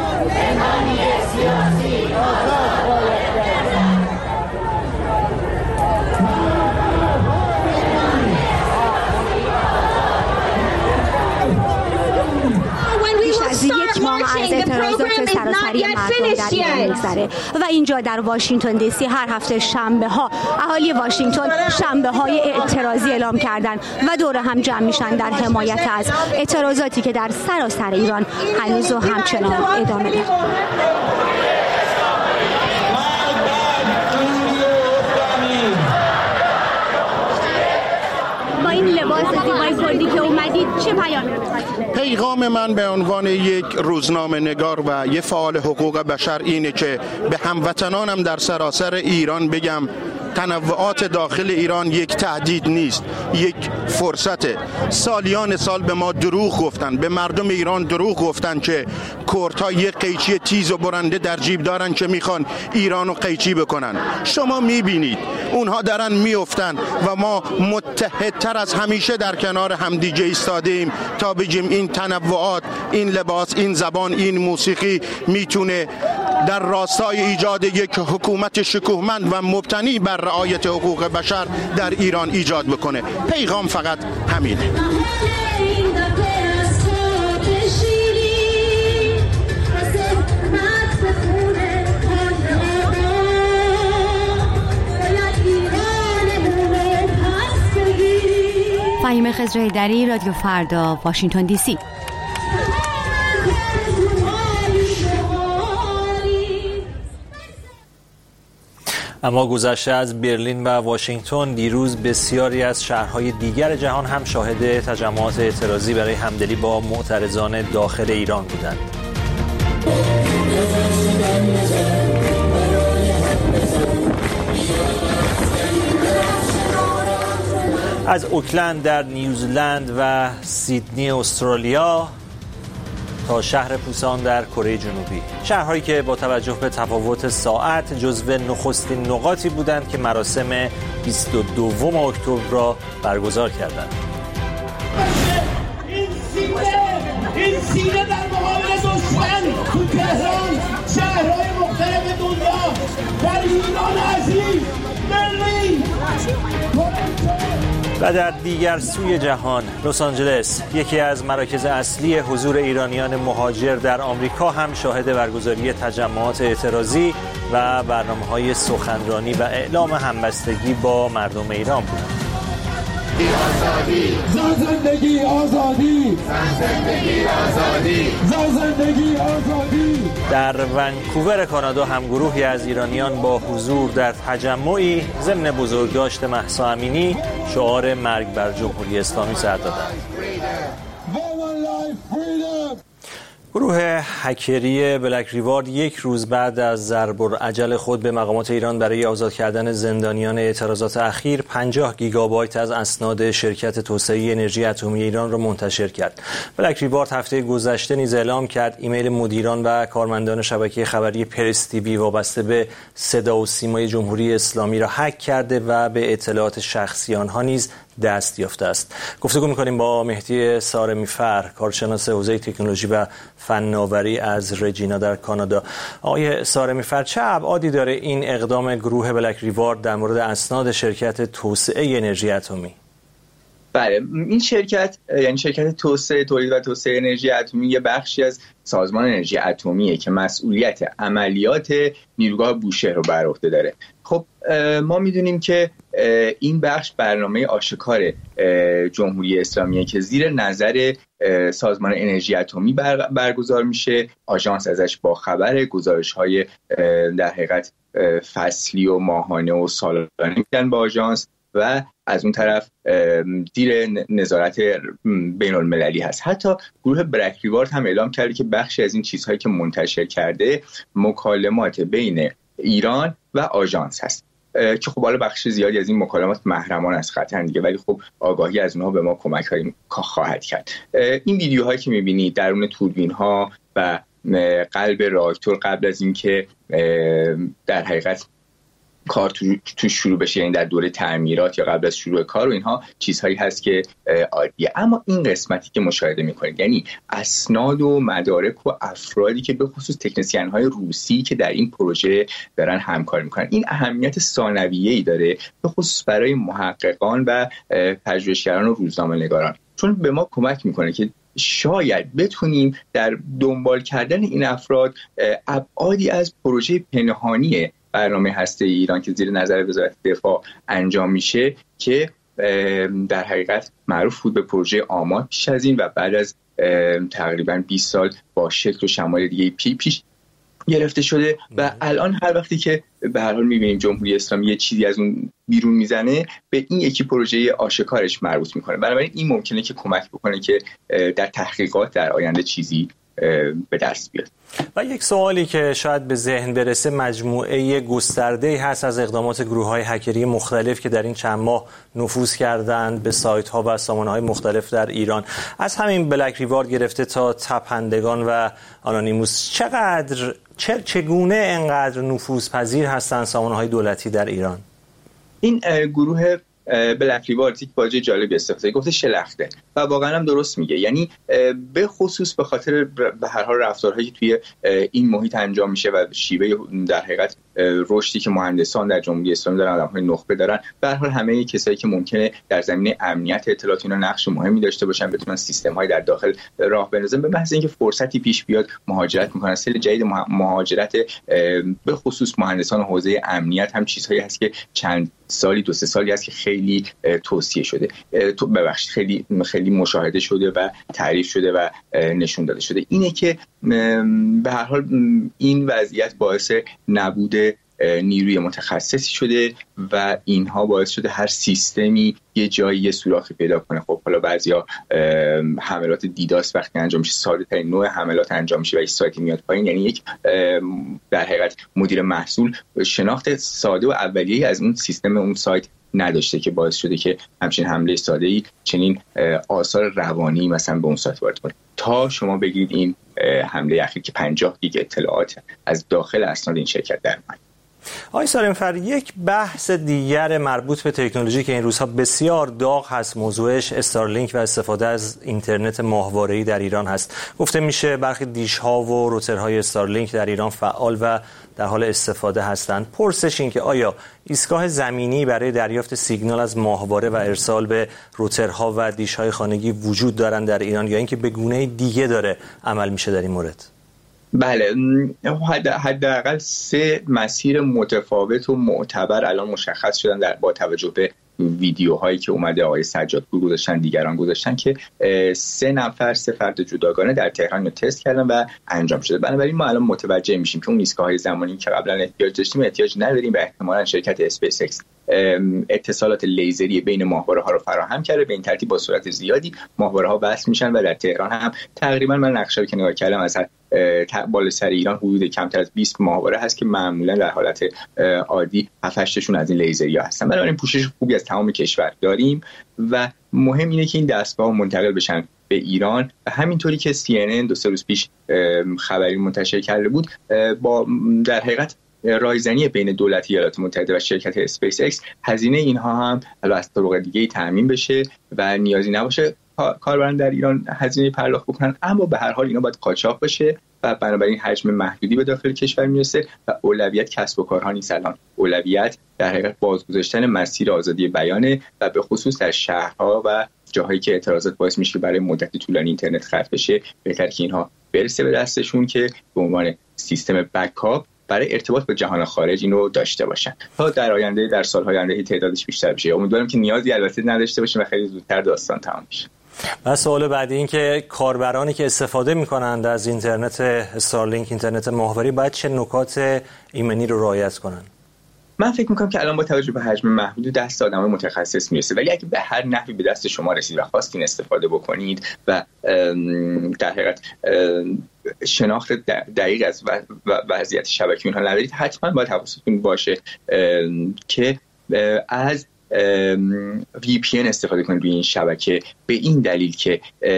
یک ماه از اعتراضات سراسری مردم در ایران می‌گذره و اینجا در واشنگتن دی سی هر هفته شنبه ها اهالی واشنگتن شنبه های اعتراضی اعلام کردن و دور هم جمع میشن در حمایت از اعتراضاتی که در سراسر ایران هنوز و همچنان ادامه داره. با این لباس زیبای کردی که اومدید چه پیامی می‌خواید؟ پیغام من به عنوان یک روزنامه نگار و یک فعال حقوق بشر اینه که به هموطنانم در سراسر ایران بگم تنوعات داخل ایران یک تهدید نیست، یک فرصته. سالیان سال به ما دروغ گفتن، به مردم ایران دروغ گفتن که کردها یک قیچی تیز و برنده در جیب دارن که میخوان ایرانو قیچی بکنن. شما میبینید اونها دارن میافتن و ما متحدتر از همیشه در کنار همدیگه ایستادیم تا بگیم این تنوعات، این لباس، این زبان، این موسیقی میتونه در راستای ایجاد یک حکومت شکوهمند و مبتنی بر رعایت حقوق بشر در ایران ایجاد بکنه. پیغام فقط همینه. فهیم خضرهیدری، رادیو فردا، واشنگتن دی سی. اما گذشته از برلین و واشنگتن، دیروز بسیاری از شهرهای دیگر جهان هم شاهد تجمعات اعتراضی برای همدلی با معترضان داخل ایران بودند. از اوکلند در نیوزلند و سیدنی استرالیا تا شهر پوسان در کره جنوبی، شهرهایی که با توجه به تفاوت ساعت جزو نخستین نقاطی بودند که مراسم بیست و دوم اکتبر را برگزار کردند. این سینه این سینه در مقابل دشمن تو تهران، شهرهای مختلف ایران عزیز برلین. و در دیگر سوی جهان، لس آنجلس، یکی از مراکز اصلی حضور ایرانیان مهاجر در آمریکا، هم شاهد برگزاری تجمعات اعتراضی و برنامه‌های سخنرانی و اعلام همبستگی با مردم ایران بود. آزادی، زن زندگی آزادی، زن زندگی آزادی، زن زندگی آزادی. در ونکوور کانادا هم گروهی از ایرانیان با حضور در تجمعی ضمن بزرگداشت مهسا امینی شعار مرگ بر جمهوری اسلامی سر دادند. گروه هکری بلک ریوارد یک روز بعد از ضرب العجل خود به مقامات ایران برای آزاد کردن زندانیان اعتراضات اخیر پنجاه گیگابایت از اسناد شرکت توسعه انرژی اتمی ایران را منتشر کرد. بلک ریوارد هفته گذشته نیز اعلام کرد ایمیل مدیران و کارمندان شبکه خبری پرس تیوی وابسته به صدا و سیمای جمهوری اسلامی را هک کرده و به اطلاعات شخصی آنها نیز دست یافته است. گفتگو می‌کنیم با مهدی سارمی‌فر، کارشناس حوزه تکنولوژی و فناوری از رجینا در کانادا. آقای سارمی‌فر، چه ابعادی داره این اقدام گروه بلک ریوارد در مورد اسناد شرکت توسعه انرژی اتمی؟ بله، این شرکت یعنی شرکت توسعه تولید و توسعه انرژی اتمی یه بخشی از سازمان انرژی اتمیه که مسئولیت عملیات نیروگاه بوشهر رو بر عهده داره. خب ما میدونیم که این بخش برنامه آشکار جمهوری اسلامیه که زیر نظر سازمان انرژی اتمی برگزار میشه. آژانس ازش با خبر، گزارش‌های در حقیقت فصلی و ماهانه و سالانه میدن با آژانس و از اون طرف زیر نظارت بین المللی هست. حتی گروه بلک ریوارد هم اعلام کرده که بخشی از این چیزهایی که منتشر کرده مکالمات بین ایران و آژانس هست که خب حالا بخش زیادی از این مکالمات محرمانه از خطر دیگه، ولی خب آگاهی از اونها به ما کمک خواهد کرد. این ویدیوهایی که می‌بینید درون توربین‌ها و قلب راکتور قبل از اینکه در حقیقت کار تو, تو شروع بشه، یعنی در دوره تعمیرات یا قبل از شروع کار و اینها، چیزهایی هست که عادیه. اما این قسمتی که مشاهده میکنید، یعنی اسناد و مدارک و افرادی که به خصوص تکنسین های روسی که در این پروژه دارن همکاری میکنن، این اهمیت ثانویه‌ای داره به خصوص برای محققان و پژوهشگران و روزنامه‌نگاران، چون به ما کمک میکنه که شاید بتونیم در دنبال کردن این افراد ابعادی از پروژه پنهانی برنامه هسته ایران که زیر نظر وزارت دفاع انجام میشه که در حقیقت معروف بود به پروژه آماد پیش از این و بعد از تقریبا بیست سال با شکل و شمایل دیگه پی پیش گرفته شده و الان هر وقتی که به هر حال میبینیم جمهوری اسلامی یه چیزی از اون بیرون میزنه به این یکی پروژه آشکارش مربوط میکنه. بنابراین این ممکنه که کمک بکنه که در تحقیقات در آینده چیزی به دست بیاد. و یک سوالی که شاید به ذهن برسه، مجموعه گسترده‌ای هست از اقدامات گروه‌های هکری مختلف که در این چند ماه نفوذ کردند به سایت‌ها و سامانه‌های مختلف در ایران، از همین بلک ریوارد گرفته تا تپندگان و آنانیموس. چقدر چه چگونه انقدر نفوذپذیر هستند سامانه‌های دولتی در ایران؟ این گروه بلک ریوارد یک واژه جالبی استفاده گفته شلخته و واقعا هم درست میگه، یعنی به خصوص به خاطر به هر حال رفتارهایی که توی این محیط انجام میشه و شیوه در حقیقت رشدی که مهندسان در جمهوری اسلامی دارن، آدم‌های نخبه دارن، به هر حال همه کسایی که ممکنه در زمینه امنیت اطلاعاتی اینا نقش مهمی داشته باشن بتونن سیستم‌های در داخل راه بندازن. به محض اینکه فرصتی پیش بیاد مهاجرت میکنن. سیل جدید مهاجرت به خصوص مهندسان حوزه امنیت هم چیزهایی هست که چند سالی دو سه سالی هست که خیلی توصیه شده، تو ببخشید خیلی خیلی مشاهده شده و تعریف شده و نشون داده شده. اینه که به هر حال این وضعیت باعث نبود نیروی متخصصی شده و اینها باعث شده هر سیستمی یه جایی یه سوراخی پیدا کنه. خب حالا بعضیا حملات دیداس وقتی انجام میشه، ساده ترین نوع حملات انجام میشه و یک سایتی میاد پایین، یعنی یک در حقیقت مدیر محصول شناخت ساده و اولیه‌ای از اون سیستم اون سایت نداشته که باعث شده که همچین حمله ساده‌ای چنین آثار روانی مثلا به اون سایت وارد کنه. تا شما بگید این حمله اخیر که پنجاه گیگ اطلاعات از داخل اسناد این شرکت در اومد. آقای سالمی‌فر، یک بحث دیگر مربوط به تکنولوژی که این روزها بسیار داغ هست، موضوعش استارلینک و استفاده از اینترنت ماهواره‌ای در ایران هست. گفته میشه برخی دیش‌ها و روترهای استارلینک در ایران فعال و در حال استفاده هستند. پرسش این که آیا ایستگاه زمینی برای دریافت سیگنال از ماهواره و ارسال به روترها و دیش‌های خانگی وجود دارند در ایران، یا اینکه به گونه دیگه داره عمل میشه در این مورد؟ بله، حداقل سه مسیر متفاوت و معتبر الان مشخص شدن در با توجه به ویدیوهایی که اومده آقای سجادپور گذاشتن، دیگران گذاشتن، که سه نفر سه فرد جداگانه در تهران رو تست کردن و انجام شده. بنابراین ما الان متوجه میشیم که اون ایستگاه‌های زمانی که قبلا احتیاج داشتیم احتیاج نداریم و احتمالاً شرکت اسپیس ایکس اتصالات لیزری بین ماهواره‌ها رو فراهم کرده. به این ترتیب با سرعت زیادی ماهواره‌ها وصل میشن و در تهران هم تقریبا من نقشه که نگاه کردم از بالا سر ایران حدود کمتر از بیست ماهواره هست که معمولا در حالت عادی هفت هشت تاشون از این لیزریا هستن. بنابراین پوشش خوبی از تمام کشور داریم و مهم اینه که این دستگاه منتقل بشن به ایران و همینطوری که سی ان ان دو سه روز پیش خبری منتشر کرده بود، با در حقیقت رایزنی بین دولت ایالات متحده و شرکت اسپیس ایکس هزینه اینها هم از طرق دیگه تامین بشه و نیازی نباشه کاربران در ایران هزینه پرداخت بکنن، اما به هر حال اینا باید قاچاق بشه و بنابراین حجم محدودی به داخل کشور میرسه و اولویت کسب و کارها نیست. الان اولویت در حقیقت بازگذاشتن مسیر آزادی بیانه و به خصوص در شهرها و جاهایی که اعتراضات باعث میشه برای مدت طولانی اینترنت قطع بشه، بهتر که اینها برسه به دستشون که به عنوان سیستم بکاپ برای ارتباط با جهان خارج اینو داشته باشن تا در آینده در سالهای آینده تعدادش بیشتر بشه. امیدوارم که نیازی البته نداشته باشیم و خیلی زودتر داستان تمام بشه. و سوال بعدی این که کاربرانی که استفاده می‌کنند از اینترنت استارلینک، اینترنت ماهواره‌ای، باید چه نکات ایمنی رو رعایت کنن؟ من فکر می‌کنم که الان با توجه به حجم محدود دست آدمای متخصص میرسه، ولی اگه به هر نحوی به دست شما رسید و خواستین استفاده بکنید و در حقیقت شناخت دقیق از وضعیت شبکه اونها ندارید، حتما باید حواستون باشه که از وی پی ان استفاده کنید روی این شبکه، به این دلیل که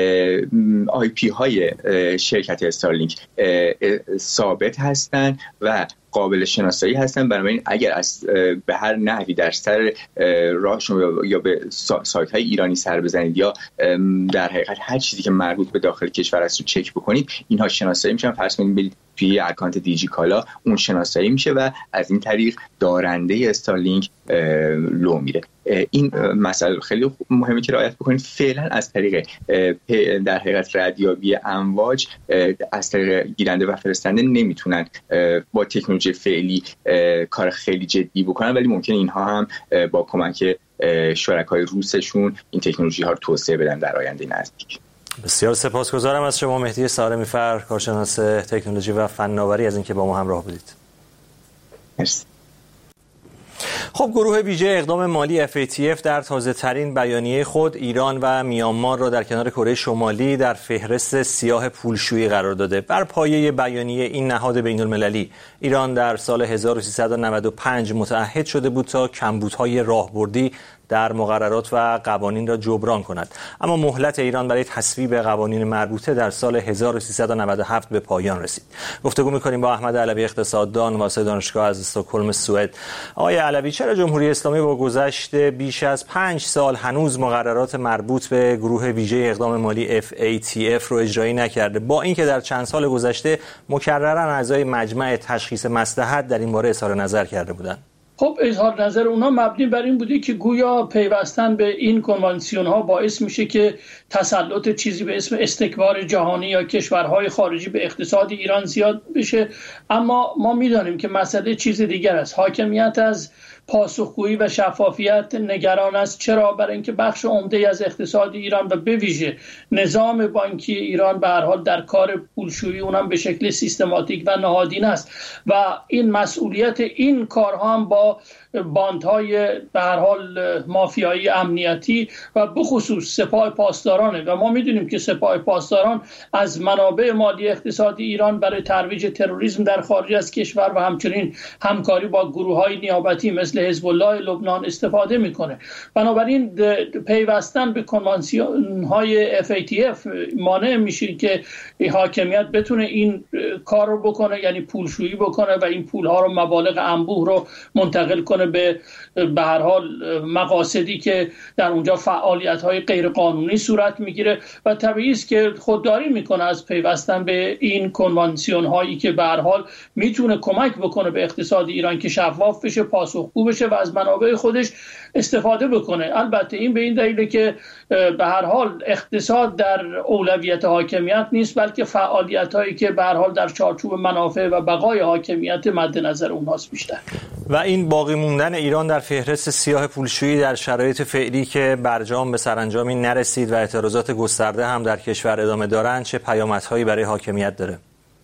آی پی های شرکت استارلینک ثابت هستند و قابل شناسایی هستن. بنابراین اگر از به هر نحوی در سر راه شما یا به سایت های ایرانی سر بزنید یا در حقیقت هر چیزی که مربوط به داخل کشور است رو چک بکنید، اینها شناسایی میشن. فرض کنید برید توی اکانت دیجی کالا، اون شناسایی میشه و از این طریق دارنده استارلینک لو میره. این مسئله خیلی مهمه که رعایت بکنید. فعلا از طریق در حقیقت ردیابی امواج از طریق گیرنده و فرستنده نمیتونن با تکنولوژی فعلی کار خیلی جدی بکنن، ولی ممکنه اینها هم با کمک شرکای روسشون این تکنولوژی ها رو توسعه بدن در آینده نزدیک. بسیار سپاسگزارم از شما مهدی سالمی‌فر، کارشناس تکنولوژی و فناوری، از اینکه با ما همراه بودید. مرسی. خب، گروه ویژه اقدام مالی اف ای تی اف در تازه ترین بیانیه خود ایران و میانمار را در کنار کره شمالی در فهرست سیاه پولشویی قرار داده. بر پایه بیانیه این نهاد بین‌المللی، ایران در سال هزار و سیصد و نود و پنج متعهد شده بود تا کمبودهای راهبردی در مقررات و قوانین را جبران کند، اما مهلت ایران برای تصویب قوانین مربوطه در سال هزار و سیصد و نود و هفت به پایان رسید. گفتگو می‌کنیم با احمد علوی، اقتصاددان واسه دانشگاه از استکهلم سوئد. آقای علوی، چرا جمهوری اسلامی با گذشت بیش از پنج سال هنوز مقررات مربوط به گروه ویژه اقدام مالی اف ای تی اف رو اجرایی نکرده، با اینکه در چند سال گذشته مکرراً اعضای مجمع تشخیص مصلحت در این باره اظهار نظر کرده بودند؟ خب، اظهار نظر اونا مبنی بر این بوده که گویا پیوستن به این کنوانسیون ها باعث میشه که تسلط چیزی به اسم استکبار جهانی یا کشورهای خارجی به اقتصاد ایران زیاد بشه، اما ما میدانیم که مسئله چیز دیگر است. حاکمیت از پاسخگویی و شفافیت نگران است. چرا؟ برای اینکه بخش عمده از اقتصاد ایران و به ویژه نظام بانکی ایران به هر حال در کار پولشویی اونم به شکل سیستماتیک و نهادینه است و این مسئولیت این کارها هم با باندهای به هر حال مافیایی امنیتی و بخصوص سپاه پاسدارانه و ما میدونیم که سپاه پاسداران از منابع مالی اقتصادی ایران برای ترویج تروریسم در خارج از کشور و همچنین همکاری با گروه‌های نیابتی مثل حزب الله لبنان استفاده میکنه. بنابراین پیوستن به کنوانسیون‌های اف ای تی اف مانع میشه که حاکمیت بتونه این کار رو بکنه، یعنی پولشویی بکنه و این پولها رو مبالغ انبوه رو منتقل کنه به به هر حال مقاصدی که در اونجا فعالیت‌های غیر قانونی صورت میگیره و طبیعی است که خودداری میکنه از پیوستن به این کنوانسیون هایی که به هر حال میتونه کمک بکنه به اقتصاد ایران که شفاف بشه، پاسخگو بشه و از منابع خودش استفاده بکنه. البته این به این دلیله که به هر حال اقتصاد در اولویت حاکمیت نیست، بلکه فعالیت هایی که به هر حال در چارچوب منافع و بقای حاکمیت مد نظر اونهاست بیشتر. و این باقی موندن ایران در فهرست سیاه پولشویی در شرایط فعلی که برجام به سرانجامی نرسید و اعتراضات گسترده هم در کشور ادامه دارند چه پیامدهایی برای حاکمیت داره؟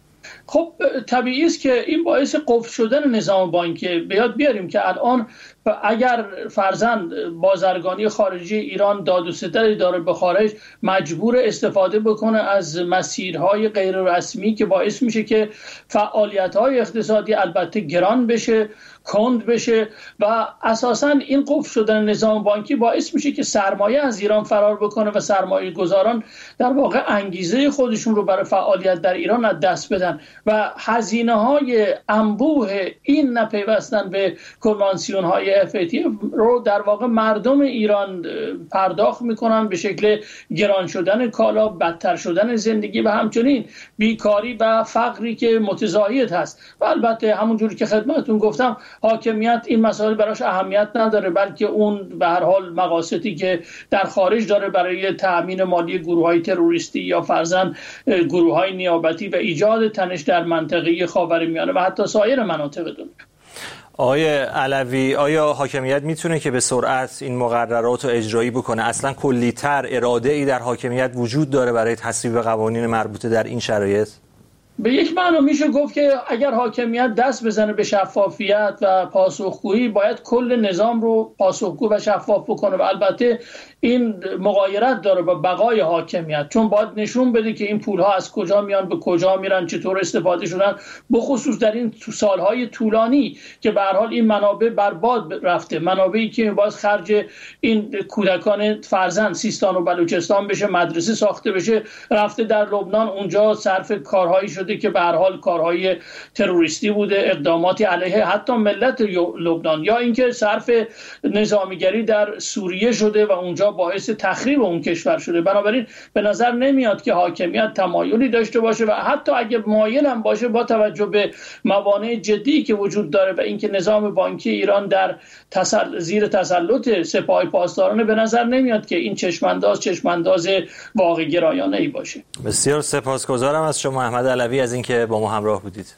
خب طبیعی است که این باعث قفل شدن نظام بانکی. به یاد بیاریم که الان اگر فرضاً بازرگانی خارجی ایران داد و ستدی داره به خارج، مجبور استفاده بکنه از مسیرهای غیر رسمی که باعث میشه که فعالیت‌های اقتصادی البته گران بشه، کند بشه و اساساً این قفل شدن نظام بانکی باعث میشه که سرمایه از ایران فرار بکنه و سرمایه گذاران در واقع انگیزه خودشون رو برای فعالیت در ایران از دست بدن و هزینه های انبوه این نپیوستن به کنوانسیون های اف ای تی اف رو در واقع مردم ایران پرداخت میکنن به شکل گران شدن کالا، بدتر شدن زندگی و همچنین بیکاری و فقری که متزاید هست. و البته همونجوری که خدمتتون گفتم حاکمیت این مسائل براش اهمیت نداره، بلکه اون به هر حال مقاصدی که در خارج داره برای تأمین مالی گروه‌های تروریستی یا فرضاً گروه‌های نیابتی و ایجاد تنش در منطقه خاورمیانه و حتی سایر مناطق دنیا. آقای علوی، آیا حاکمیت میتونه که به سرعت این مقررات رو اجرایی بکنه؟ اصلا کلی‌تر اراده ای در حاکمیت وجود داره برای تصویب قوانین مربوطه در این شرایط؟ به یک معنا میشه گفت که اگر حاکمیت دست بزنه به شفافیت و پاسخگویی، باید کل نظام رو پاسخگو و شفاف بکنه و البته این مغایرت داره با بقای حاکمیت، چون باید نشون بده که این پولها از کجا میان، به کجا میرن، چطور استفاده شدن، بخصوص در این سالهای طولانی که به هر حال این منابع برباد رفته، منابعی که باید خرج این کودکان فرزند سیستان و بلوچستان بشه، مدرسه ساخته بشه، رفته در لبنان اونجا صرف کارهایی شده که به هر حال کارهای تروریستی بوده، اقداماتی علیه حتی ملت لبنان، یا اینکه صرف نظامیگری در سوریه شده و اونجا باعث تخریب اون کشور شده. بنابراین به نظر نمیاد که حاکمیت تمایلی داشته باشه و حتی اگه مایل هم باشه، با توجه به موانع جدی که وجود داره و اینکه نظام بانکی ایران در تسل... زیر تسلط سپاه پاسدارانه، به نظر نمیاد که این چشمانداز چشمانداز واقع گرایانه ای باشه. بسیار سپاسگزارم از شما احمد علوی از اینکه با ما همراه بودید.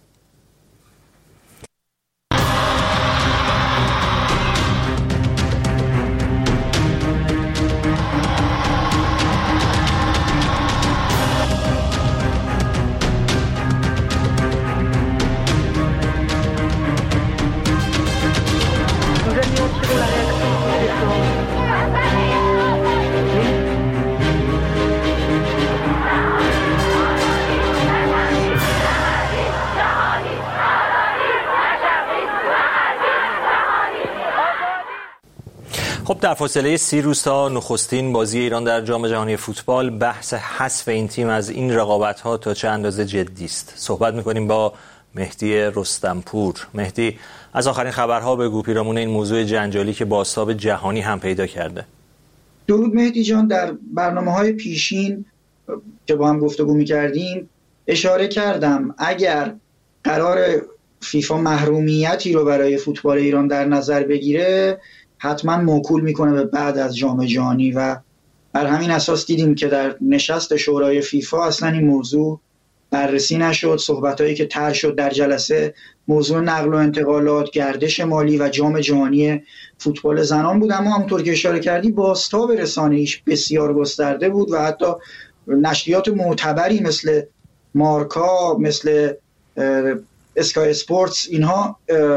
خب در فاصله سی روز تا نخستین بازی ایران در جام جهانی فوتبال، بحث حذف این تیم از این رقابت‌ها تا چه اندازه جدی است؟ صحبت می‌کنیم با مهدی رستمپور. مهدی، از آخرین خبرها بگو پیرامون این موضوع جنجالی که بازتاب جهانی هم پیدا کرده. درود مهدی جان، در برنامه‌های پیشین که با هم گفتگو می‌کردیم اشاره کردم اگر قرار فیفا محرومیتی رو برای فوتبال ایران در نظر بگیره، حتما موکول میکنه به بعد از جام جهانی و بر همین اساس دیدیم که در نشست شورای فیفا اصلا این موضوع بررسی نشد. صحبتایی که طرح شد در جلسه موضوع نقل و انتقالات، گردش مالی و جام جهانی فوتبال زنان بود، اما همونطور که اشاره کردی بازتاب رسانه‌ایش بسیار گسترده بود و حتی نشریات معتبری مثل مارکا، مثل اسکای اسپورتس، اینها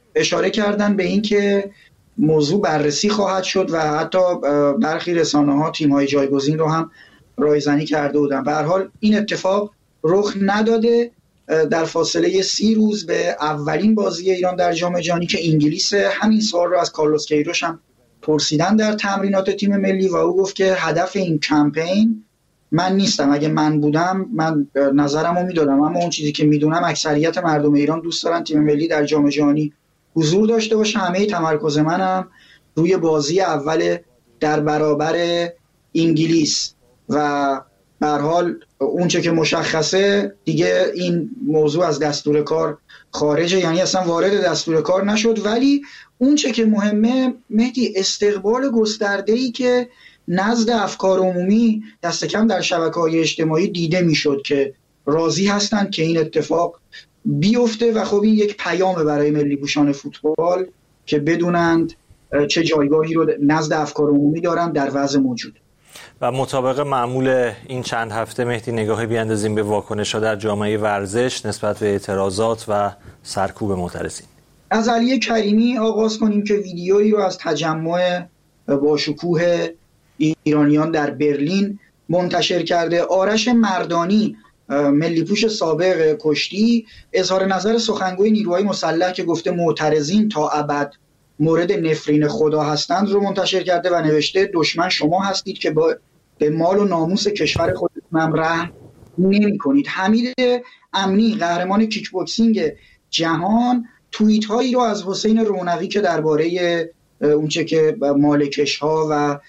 اشاره کردن به این که موضوع بررسی خواهد شد و حتی برخی رسانه‌ها تیم‌های جایگزین رو هم رایزنی کرده بودن. به هر حال این اتفاق رخ نداده. در فاصله سی روز به اولین بازی ایران در جام جهانی که انگلیس، همین سوال رو از کارلوس کیروش هم پرسیدن در تمرینات تیم ملی و او گفت که هدف این کمپین من نیستم. اگه من بودم من نظرمو میدادم، اما اون چیزی که میدونم اکثریت مردم ایران دوست دارن تیم ملی در جام جهانی حضور داشته باشه. همه تمرکز منم روی بازی اول در برابر انگلیس و به هر حال اونچه که مشخصه دیگه این موضوع از دستور کار خارجه، یعنی اصلا وارد دستور کار نشد. ولی اونچه که مهمه مهدی، استقبال گسترده‌ای که نزد افکار عمومی دست کم در شبکه‌های اجتماعی دیده میشد که راضی هستند که این اتفاق بیفته و خب این یک پیامه برای ملی پوشان فوتبال که بدونند چه جایگاهی رو نزد افکار عمومی دارن در وضع موجود. و مطابق معمول این چند هفته مهدی نگاهی بیاندازیم به واکنش‌ها در جامعه ورزش نسبت به اعتراضات و سرکوب معترضین. از علی کریمی آغاز کنیم که ویدیویی رو از تجمع با شکوه ایرانیان در برلین منتشر کرده. آرش مردانی، ملی پوش سابق کشتی، اظهار نظر سخنگوی نیروهای مسلح که گفته معترضین تا ابد مورد نفرین خدا هستند رو منتشر کرده و نوشته دشمن شما هستید که با به مال و ناموس کشور خودتون هم رحم نمی کنید. حمید امنی، قهرمان کیک بوکسینگ جهان، توییت هایی رو از حسین رونقی که درباره اونچه که مالکش ها و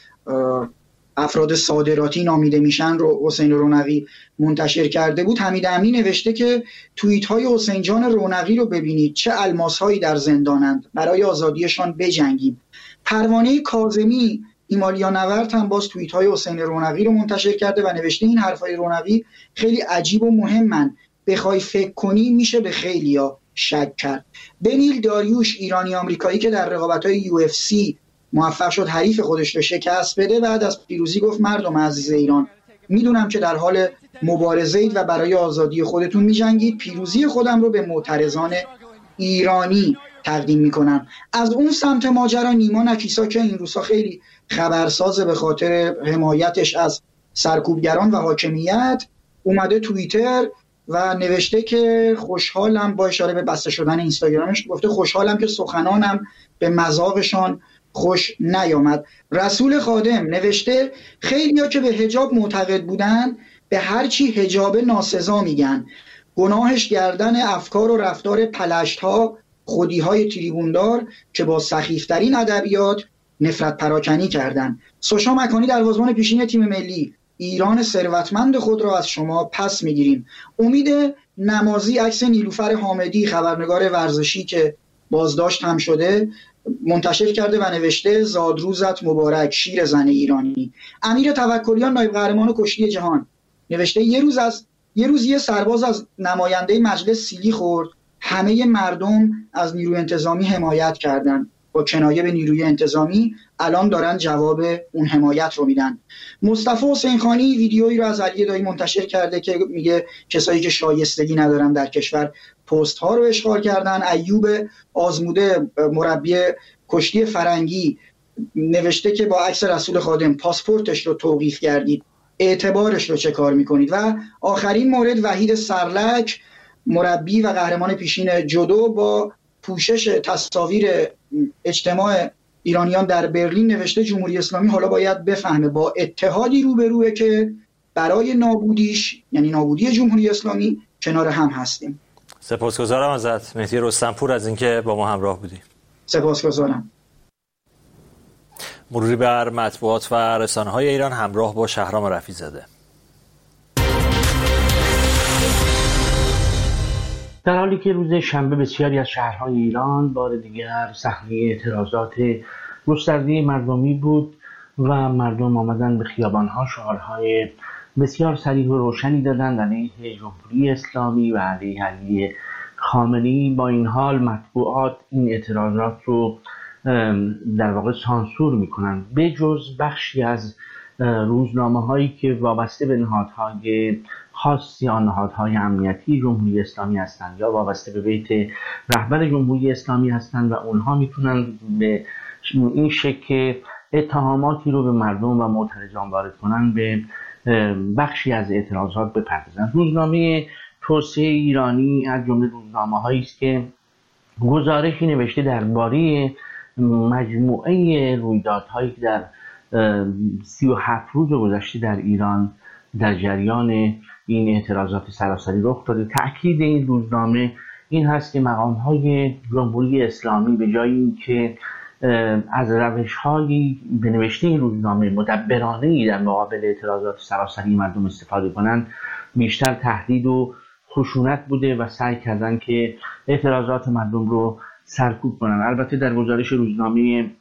افراد صادراتی نامیده میشن رو حسین رونقی منتشر کرده بود. حمید امنی نوشته که توییت های حسین جان رونقی رو ببینید، چه الماس هایی در زندانند، برای آزادیشان بجنگیم. پروانه کاظمی ایمالیا نورد هم باز توییت های حسین رونقی رو منتشر کرده و نوشته این حرفای رونقی خیلی عجیب و مهمن، بخوای فکر کنی میشه به خیلیا شک کرد. بنیل داریوش، ایرانی آمریکایی که در رقابت‌های یو اف سی موفق شد حریف خودش رو شکست بده، بعد از پیروزی گفت مردم عزیز ایران، میدونم که در حال مبارزه اید و برای آزادی خودتون میجنگید، پیروزی خودم رو به معترضان ایرانی تقدیم میکنم. از اون سمت ماجرا نیما نکیسا که این روزها خیلی خبرسازه به خاطر حمایتش از سرکوبگران و حاکمیت، اومده توییتر و نوشته که خوشحالم، با اشاره به بسته شدن اینستاگرامش گفته خوشحالم که سخنانم به مذاقشان خوش نیامد. رسول خادم نوشته خیلیا که به حجاب معتقد بودن به هرچی حجاب ناسزا میگن، گناهش گردن افکار و رفتار پلشت ها، خودی های تریبوندار که با سخیفترین ادبیات نفرت پراکنی کردن. سوشا مکانی دروازه‌بان پیشین تیم ملی، ایران ثروتمند خود را از شما پس میگیریم. امید نمازی عکس نیلوفر حامدی خبرنگار ورزشی که بازداشت هم شده منتشر کرده و نوشته زادروزت مبارک شیر زن ایرانی. امیر توکلیان نایب قهرمان کشتی جهان نوشته یه روز از یه روز یه سرباز از نماینده مجلس سیلی خورد، همه مردم از نیروی انتظامی حمایت کردن، با کنایه به نیروی انتظامی الان دارن جواب اون حمایت رو میدن. مصطفی حسین خانی ویدیویی رو از علی دایی منتشر کرده که میگه کسایی که شایستگی ندارن در کشور پست ها رو اشغال کردن. ایوب آزموده مربی کشتی فرنگی نوشته که با عکس رسول خادم پاسپورتش رو توقیف کردید، اعتبارش رو چه کار میکنید. و آخرین مورد وحید سرلک مربی و قهرمان پیشین جودو با پوشش تصاویر اجتماع ایرانیان در برلین نوشته جمهوری اسلامی حالا باید بفهمه با اتحادی روبروه که برای نابودیش، یعنی نابودی جمهوری اسلامی، کنار هم هستیم. سپاسگزارم ازت مهدی رستمپور از اینکه با ما همراه بودی. سپاسگزارم. مروری بر مطبوعات و رسانه‌های ایران همراه با شهرام رفیع‌زاده. در حالی که روز شنبه بسیاری از شهرهای ایران بار دیگر صحنه اعتراضات گسترده مردمی بود و مردم آمدن به خیابان‌ها شعارهای بسیار صریح و روشنی دادند علیه جمهوری اسلامی و علیه علی خامنه‌ای. با این حال مطبوعات این اعتراضات رو در واقع سانسور میکنن، به جز بخشی از روزنامه هایی که وابسته به نهادهای خاصی یا نهادهای امنیتی جمهوری اسلامی هستند یا وابسته به بیت رهبر جمهوری اسلامی هستند و اونها میتونن به این شکل اتهاماتی رو به مردم و معترضان وارد کنن به بخشی از اعتراضات بپردازن. روزنامه توسعه ایرانی از جمله روزنامه‌هایی است که گزارشی نوشته درباره مجموعه رویدادهایی که در سی و هفت روز گذشته در ایران در جریان این اعتراضات سراسری رخ داده. تأکید این روزنامه این هست که مقام‌های جمهوری اسلامی به جای اینکه از روش‌های به نوشته این روزنامه مدبرانه‌ای در مقابل اعتراضات سراسری مردم استفاده کنند، بیشتر تهدید و خشونت بوده و سعی کردن که اعتراضات مردم رو سرکوب کنن. البته در گزارش روزنامه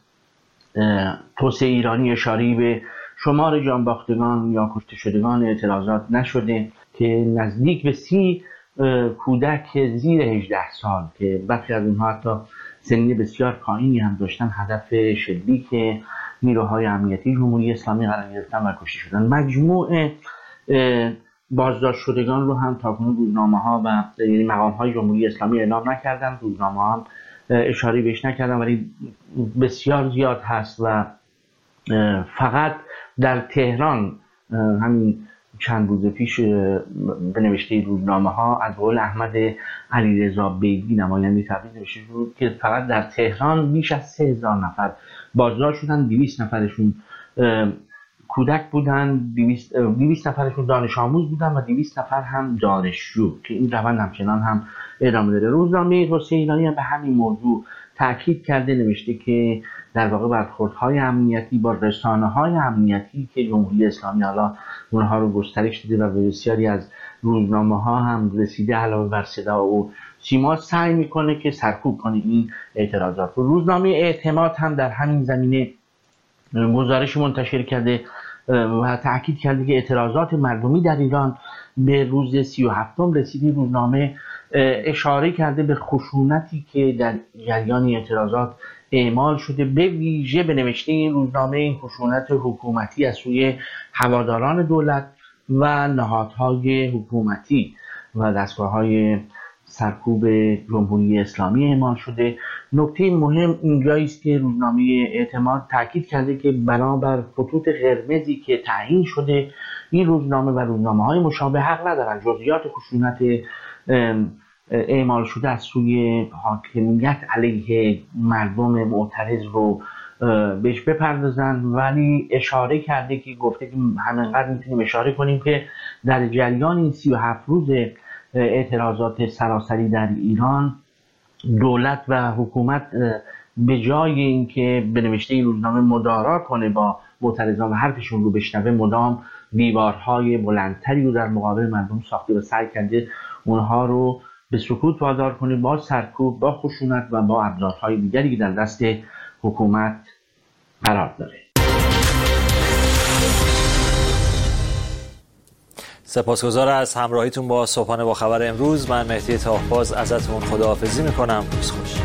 توسعه ایرانی اشاره‌ای به شمار جانباختگان یا کشته شدگان اعتراضات نشده که نزدیک به سی کودک زیر هجده سال که برخی از اونها حتی سنین بسیار پایینی هم داشتن هدف شلیک نیروهای امنیتی جمهوری اسلامی قرار گرفتن و کشته شدن. مجموع بازداشت شدگان رو هم تاکنون روزنامه‌ها و یعنی مقام‌های جمهوری اسلامی اعلام نکردن، روزنامه‌ها هم اشاره بهش نکردن، ولی بسیار زیاد هست و فقط در تهران همین چند روز پیش به نوشته روزنامه‌ها از قول احمد علیرضا بیگی نماینده تبریز نوشته شد که فقط در تهران بیش از سه هزار نفر بازداشت شدن، دویست نفرشون کودک بودن، دویست نفرشون دانش آموز بودن و دویست نفر هم دانشجو که این روند همچنان هم ادامه داره. روزنامه توسعه ایرانی هم به همین موضوع تاکید کرده، نوشته که در واقع برخوردهای امنیتی با رسانه‌های امنیتی که جمهوری اسلامی حالا اونها رو گسترش داده و به بسیاری از روزنامه‌ها هم رسیده علاوه بر صدا و سیما سعی میکنه که سرکوب کنه این اعتراضات. و روزنامه اعتماد هم در همین زمینه گزارش منتشر کرده و تاکید کرده که اعتراضات مردمی در ایران به روز سی و هفتم رسیدی. روزنامه اشاره کرده به خشونتی که در جریان اعتراضات اعمال شده، به ویژه به نوشته این روزنامه این خشونت حکومتی از سوی هواداران دولت و نهادهای حکومتی و دستگاه‌های سرکوب جمهوری اسلامی اعمال شده. نکته مهم اینجایی است که روزنامه اعتماد تاکید کرده که بنابر خطوط قرمزی که تعیین شده، این روزنامه و روزنامه‌های مشابه حق ندارن جزئیات خشونت اعمال شده از سوی حاکمیت علیه مردم معترض رو بهش بپردازن، ولی اشاره کرده که گفته که همینقدر میتونیم اشاره کنیم که در جریان این سی و هفت روز اعتراضات سراسری در ایران دولت و حکومت به جای اینکه به نوشته این روزنامه مدارا کنه با معترضان و حرفشون رو بشنوه، مدام دیوارهای بلندتری رو در مقابل مردم ساخته و سعی کرده اونها رو به سکوت وادار کنه با سرکوب، با خشونت و با ابزارهای دیگری که در دست حکومت قرار داره. سپاسگزار از همراهیتون با صبحانه با خبر امروز. من مهدی تاهباز ازتون خداحافظی میکنم. روز خوش.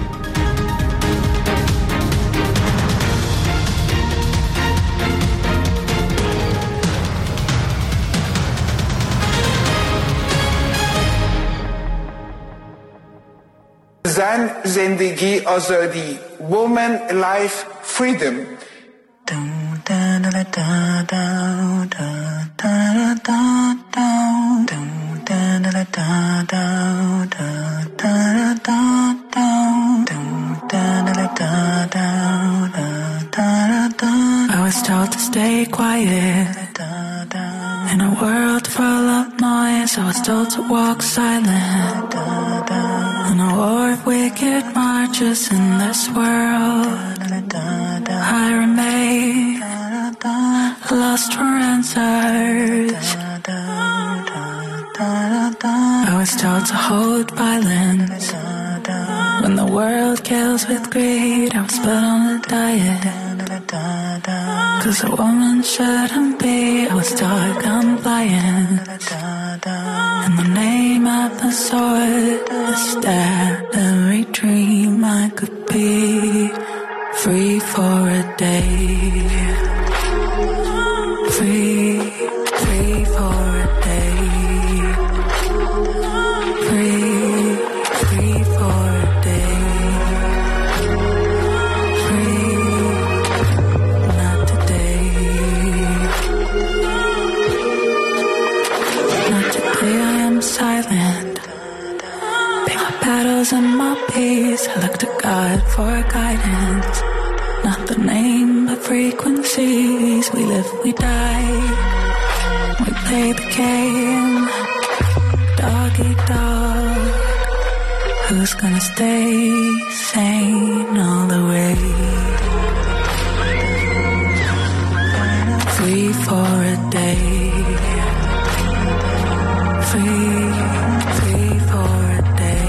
زن زندگی آزادی. Woman life freedom. I was told to stay quiet in a world full of noise. I was told to walk silent in a war of wicked marches in this world. I remain lost for answers. I was told to hold violence when the world kills with greed. I was put on a diet 'cause a woman shouldn't be. I was told compliant in the name of the sword. I stabbed every dream I could be free for a day. Free, free for a day. Free, free for a day. Free, not today. Not today, I am silent. Pick my battles and my peace. I look to God for guidance. Not the name, but frequencies. We live, we die. We play the game. Dog eat dog. Who's gonna stay sane all the way? Free for a day. Free, free for a day.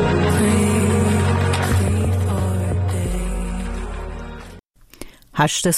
Free, free for a day. هشت